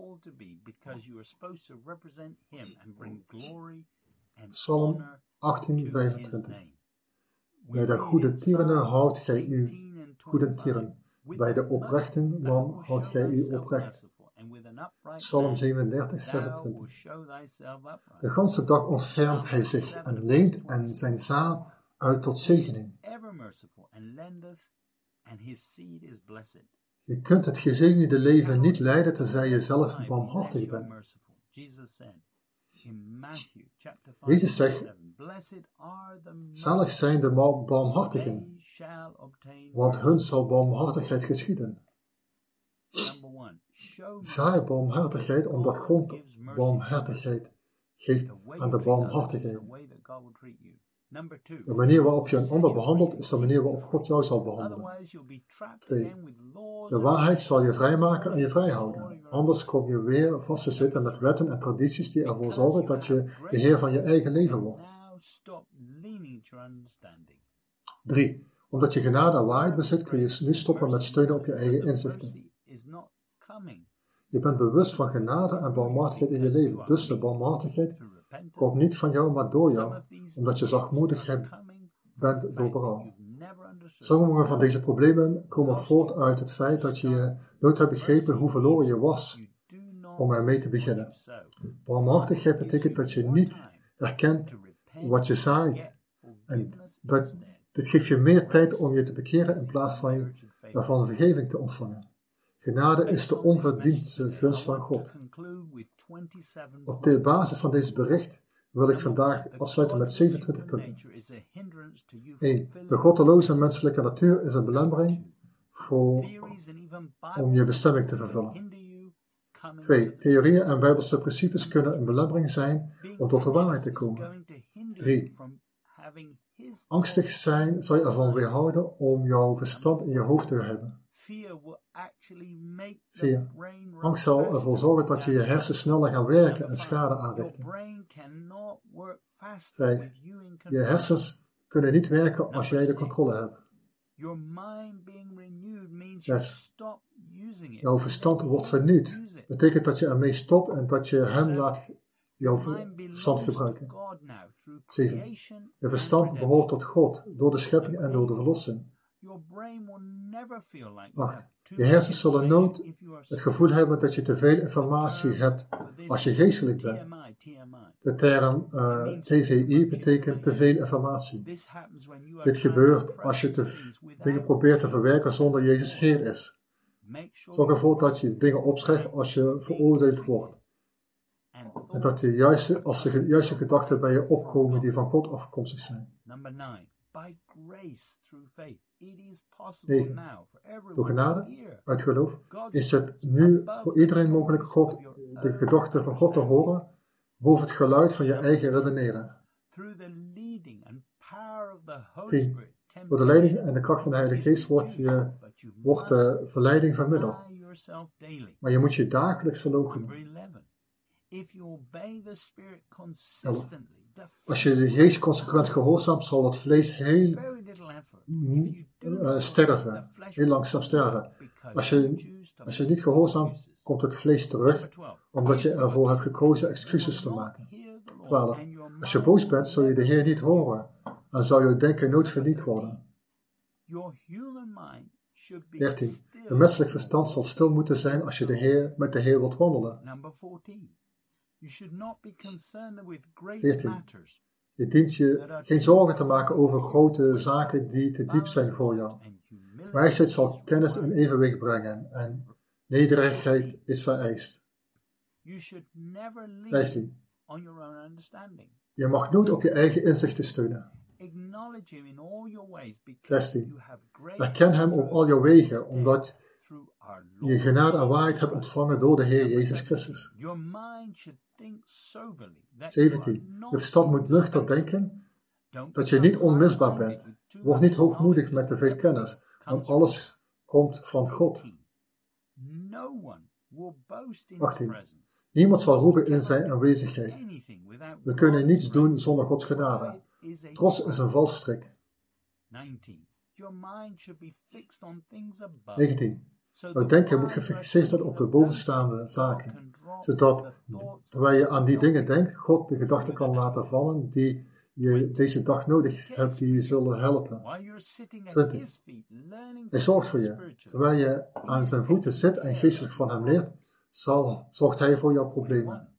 Psalm 18:25. Bij de goede tierenen houdt gij uw goede tieren, bij de oprechten man houdt gij u oprecht. Psalm 37:26. De ganse dag ontfermt hij zich en leent en zijn zaad uit tot zegening. Je kunt het gezegende leven niet leiden tenzij je zelf barmhartig bent. Jezus zegt, zalig zijn de barmhartigen, want hun zal barmhartigheid geschieden. Zaai barmhartigheid omdat God barmhartigheid geeft aan de barmhartigen. De manier waarop je een ander behandelt is de manier waarop God jou zal behandelen. 2. De waarheid zal je vrijmaken en je vrijhouden. Anders kom je weer vast te zitten met wetten en tradities die ervoor zorgen dat je de heer van je eigen leven wordt. 3. Omdat je genade en waarheid bezit, kun je nu stoppen met steunen op je eigen inzichten. Je bent bewust van genade en barmhartigheid in je leven, dus de barmhartigheid komt niet van jou, maar door jou, omdat je zachtmoedig bent door berouw. Sommige van deze problemen komen voort uit het feit dat je nooit hebt begrepen hoe verloren je was om ermee te beginnen. Barmhartigheid betekent dat je niet herkent wat je zaait en dit geeft je meer tijd om je te bekeren in plaats van daarvan vergeving te ontvangen. Genade is de onverdiende gunst van God. Op de basis van deze bericht wil ik vandaag afsluiten met 27 punten. 1. De goddeloze menselijke natuur is een belemmering om je bestemming te vervullen. 2. Theorieën en bijbelse principes kunnen een belemmering zijn om tot de waarheid te komen. 3. Angstig zijn zal je ervan weerhouden om jouw verstand in je hoofd te hebben. 4. Angst zal ervoor zorgen dat je hersens sneller gaan werken en schade aanrichten. 5. Je hersens kunnen niet werken als jij de controle hebt. 6. Jouw verstand wordt vernieuwd. Betekent dat je ermee stopt en dat je hem laat jouw verstand gebruiken. 7. Je verstand behoort tot God, door de schepping en door de verlossing. 8. Je hersens zullen nooit het gevoel hebben dat je te veel informatie hebt als je geestelijk bent. De term TVI betekent te veel informatie. Dit gebeurt als je dingen probeert te verwerken zonder Jezus Heer is. Zorg ervoor dat je dingen opschrijft als je veroordeeld wordt. En dat als de juiste gedachten bij je opkomen die van God afkomstig zijn. 9. Door genade, uit geloof, is het nu voor iedereen mogelijk de gedachten van God te horen boven het geluid van je eigen redeneren. 10. Door de leiding en de kracht van de Heilige Geest wordt de verleiding vermiddeld. Maar je moet je dagelijks verloochenen. Als je de geest consequent gehoorzaamt, zal het vlees heel sterven, heel langzaam sterven. Als je niet gehoorzaamt, komt het vlees terug, omdat je ervoor hebt gekozen excuses te maken. 12. Als je boos bent, zul je de Heer niet horen, en zal je denken nooit verniet worden. 13. Je menselijk verstand zal stil moeten zijn als je met de Heer wilt wandelen. 14. Je dient je geen zorgen te maken over grote zaken die te diep zijn voor jou. Wijsheid zal kennis in evenwicht brengen en nederigheid is vereist. 15. Je mag nooit op je eigen inzichten steunen. 16. Erken hem op al jouw wegen, omdat je genade en waarheid hebt ontvangen door de Heer Jezus Christus. 17. Je verstand moet nuchter denken dat je niet onmisbaar bent. Word niet hoogmoedig met te veel kennis, want alles komt van God. 18. Niemand zal roepen in zijn aanwezigheid. We kunnen niets doen zonder Gods genade. Trots is een valstrik. 19. Jouw denken moet gefixeerd staan op de bovenstaande zaken, zodat terwijl je aan die dingen denkt, God de gedachten kan laten vallen die je deze dag nodig hebt, die je zullen helpen. 20. Hij zorgt voor je. Terwijl je aan zijn voeten zit en geestelijk van hem leert, zorgt hij voor jouw problemen.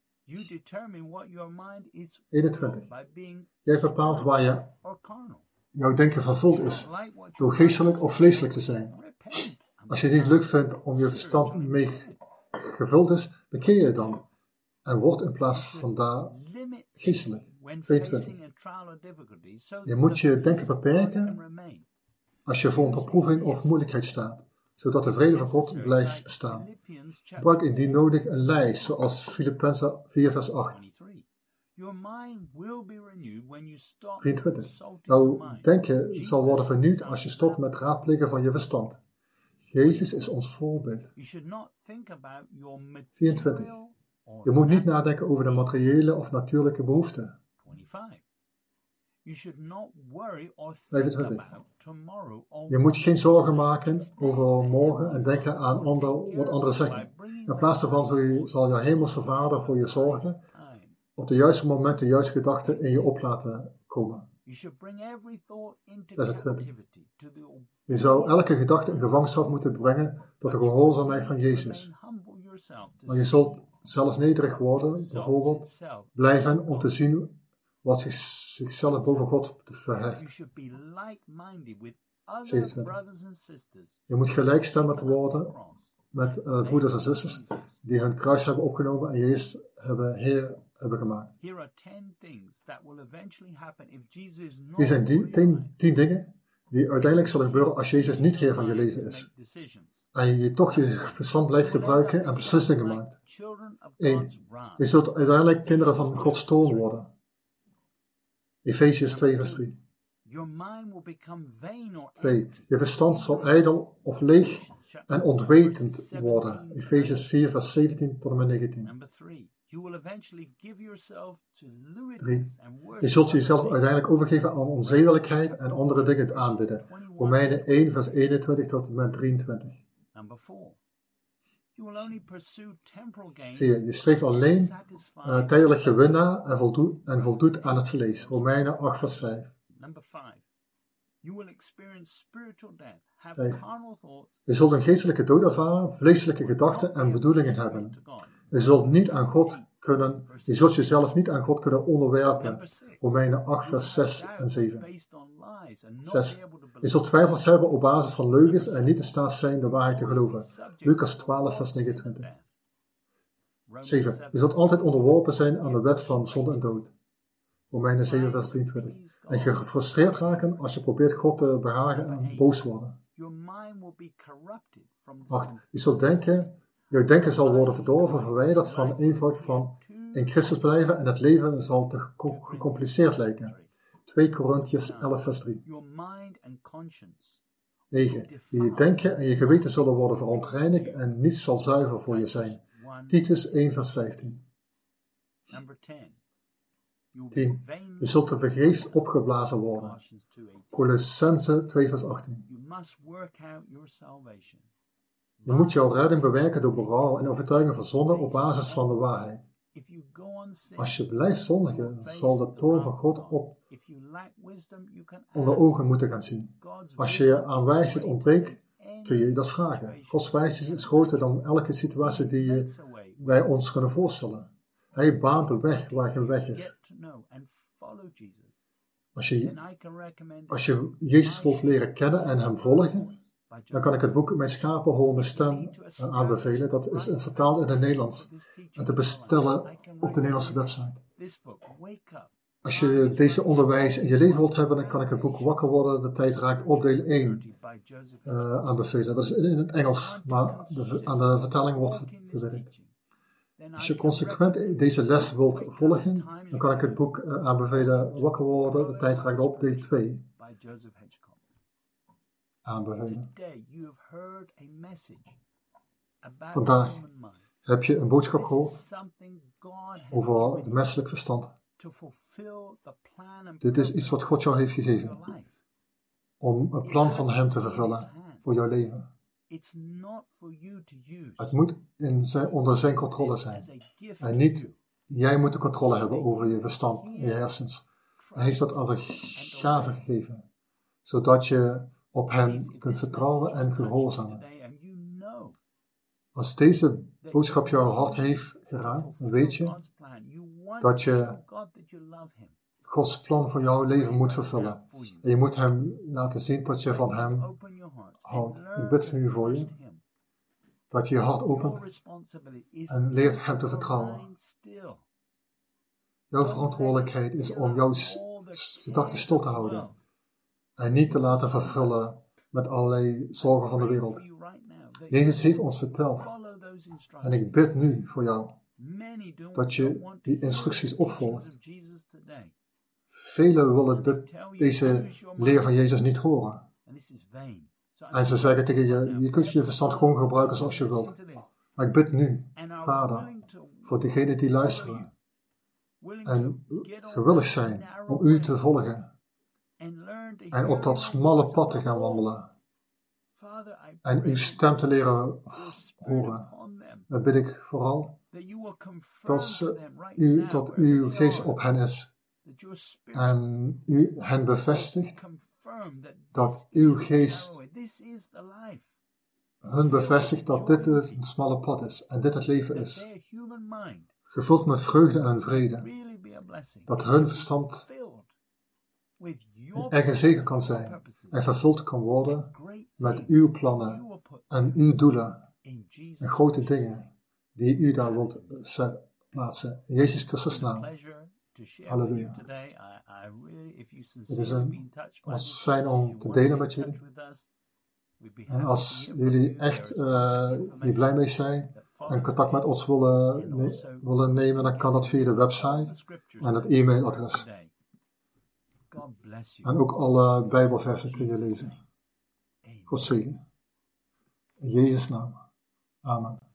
21. Jij bepaalt waar jouw denken vervuld is, door geestelijk of vleeselijk te zijn. Als je het niet leuk vindt om je verstand mee gevuld is, bekeer je dan en word in plaats van daar geestelijk. 22. Je moet je denken beperken als je voor een beproeving of moeilijkheid staat, zodat de vrede van God blijft staan. Gebruik indien nodig een lijst, zoals Filippenzen 4 vers 8. 23. Jouw denken zal worden vernieuwd als je stopt met raadplegen van je verstand. Jezus is ons voorbeeld. 24. Je moet niet nadenken over de materiële of natuurlijke behoeften. 25. Je moet geen zorgen maken over morgen en denken aan wat anderen zeggen. In plaats daarvan zal je hemelse Vader voor je zorgen, op de juiste moment de juiste gedachten in je op laten komen. 26. Je zou elke gedachte in gevangenschap moeten brengen tot de gehoorzaamheid van Jezus. Maar je zult zelfs nederig worden, bijvoorbeeld, blijven om te zien wat zichzelf boven God verheft. 27. Je moet gelijkstemmend worden met broeders en zusters die hun kruis hebben opgenomen en Jezus Heer hebben gemaakt. Hier zijn 10 dingen die uiteindelijk zullen gebeuren als Jezus niet Heer van je leven is. En je toch je verstand blijft gebruiken en beslissingen maakt. 1. Je zult uiteindelijk kinderen van Gods toorn worden. Efeziërs 2 vers 3. 2. Je verstand zal ijdel of leeg en ontwetend worden. Efeziërs 4 vers 17 tot en met 19. 3. Je zult jezelf uiteindelijk overgeven aan onzedelijkheid en andere dingen aanbidden. Romeinen 1 vers 21 tot en met 23. 4. Je streeft alleen tijdelijk gewin na en voldoet aan het vlees. Romeinen 8 vers 5. 5. Je zult een geestelijke dood ervaren, vleeselijke gedachten en bedoelingen hebben. Je zult jezelf niet aan God kunnen onderwerpen. Romeinen 8 vers 6 en 7. 6. Je zult twijfels hebben op basis van leugens en niet in staat zijn de waarheid te geloven. Lucas 12 vers 29. 7. Je zult altijd onderworpen zijn aan de wet van zonde en dood. Romeinen 7 vers 23. En je gefrustreerd raken als je probeert God te behagen en boos worden. 8. Je zult denken, jouw denken zal worden verdorven, verwijderd van de eenvoud van in Christus blijven en het leven zal te gecompliceerd lijken. 2 Korintiërs 11 vers 3. 9. Je denken en je geweten zullen worden verontreinigd en niets zal zuiver voor je zijn. Titus 1 vers 15. 10. Je zult te vergeefs opgeblazen worden. Colossenzen 2 vers 18. Je moet jouw redding bewerken door berouw en overtuiging van zonde op basis van de waarheid. Als je blijft zondigen, zal de toorn van God onder ogen moeten gaan zien. Als je aan wijsheid ontbreekt, kun je dat vragen. Gods wijsheid is groter dan elke situatie die wij ons kunnen voorstellen. Hij baant de weg waar geen weg is. Als je Jezus wilt leren kennen en hem volgen, dan kan ik het boek Mijn schapen horen mijn stem aanbevelen. Dat is vertaald in het Nederlands en te bestellen op de Nederlandse website. Als je deze onderwijs in je leven wilt hebben, dan kan ik het boek Wakker worden, de tijd raakt op deel 1 aanbevelen. Dat is in het Engels, maar aan de vertaling wordt gewerkt. Als je consequent deze les wilt volgen, dan kan ik het boek aanbevelen Wakker worden, de tijd raakt op deel 2 aanbevelen. Vandaag heb je een boodschap gehoord over het menselijk verstand. Dit is iets wat God jou heeft gegeven, om een plan van hem te vervullen voor jouw leven. Het moet onder zijn controle zijn. En niet, jij moet de controle hebben over je verstand en je hersens. Hij heeft dat als een gave gegeven, zodat je op hem kunt vertrouwen en gehoorzamen. Als deze boodschap jouw hart heeft geraakt, dan weet je dat je Gods plan voor jouw leven moet vervullen. En je moet hem laten zien dat je van hem houdt. Ik bid nu voor je, dat je je hart opent en leert hem te vertrouwen. Jouw verantwoordelijkheid is om jouw gedachten stil te houden en niet te laten vervullen met allerlei zorgen van de wereld. Jezus heeft ons verteld, en ik bid nu voor jou, dat je die instructies opvolgt. Velen willen deze leer van Jezus niet horen. En ze zeggen tegen je, je kunt je verstand gewoon gebruiken zoals je wilt. Maar ik bid nu, Vader, voor degenen die luisteren en gewillig zijn om u te volgen en op dat smalle pad te gaan wandelen en uw stem te leren horen. Dan bid ik vooral dat uw geest op hen is en u hen bevestigt, dat uw geest hun bevestigt dat dit een smalle pad is en dit het leven is, gevuld met vreugde en vrede, dat hun verstand echt een zegen kan zijn en vervuld kan worden met uw plannen en uw doelen en grote dingen die u daar wilt plaatsen. In Jezus Christus naam. Halleluja. Het is ons fijn om te delen met jullie. En als jullie echt hier blij mee zijn en contact met ons willen nemen, dan kan dat via de website en het e-mailadres. En ook alle Bijbelversen kun je lezen. God zegen. In Jezus' naam. Amen.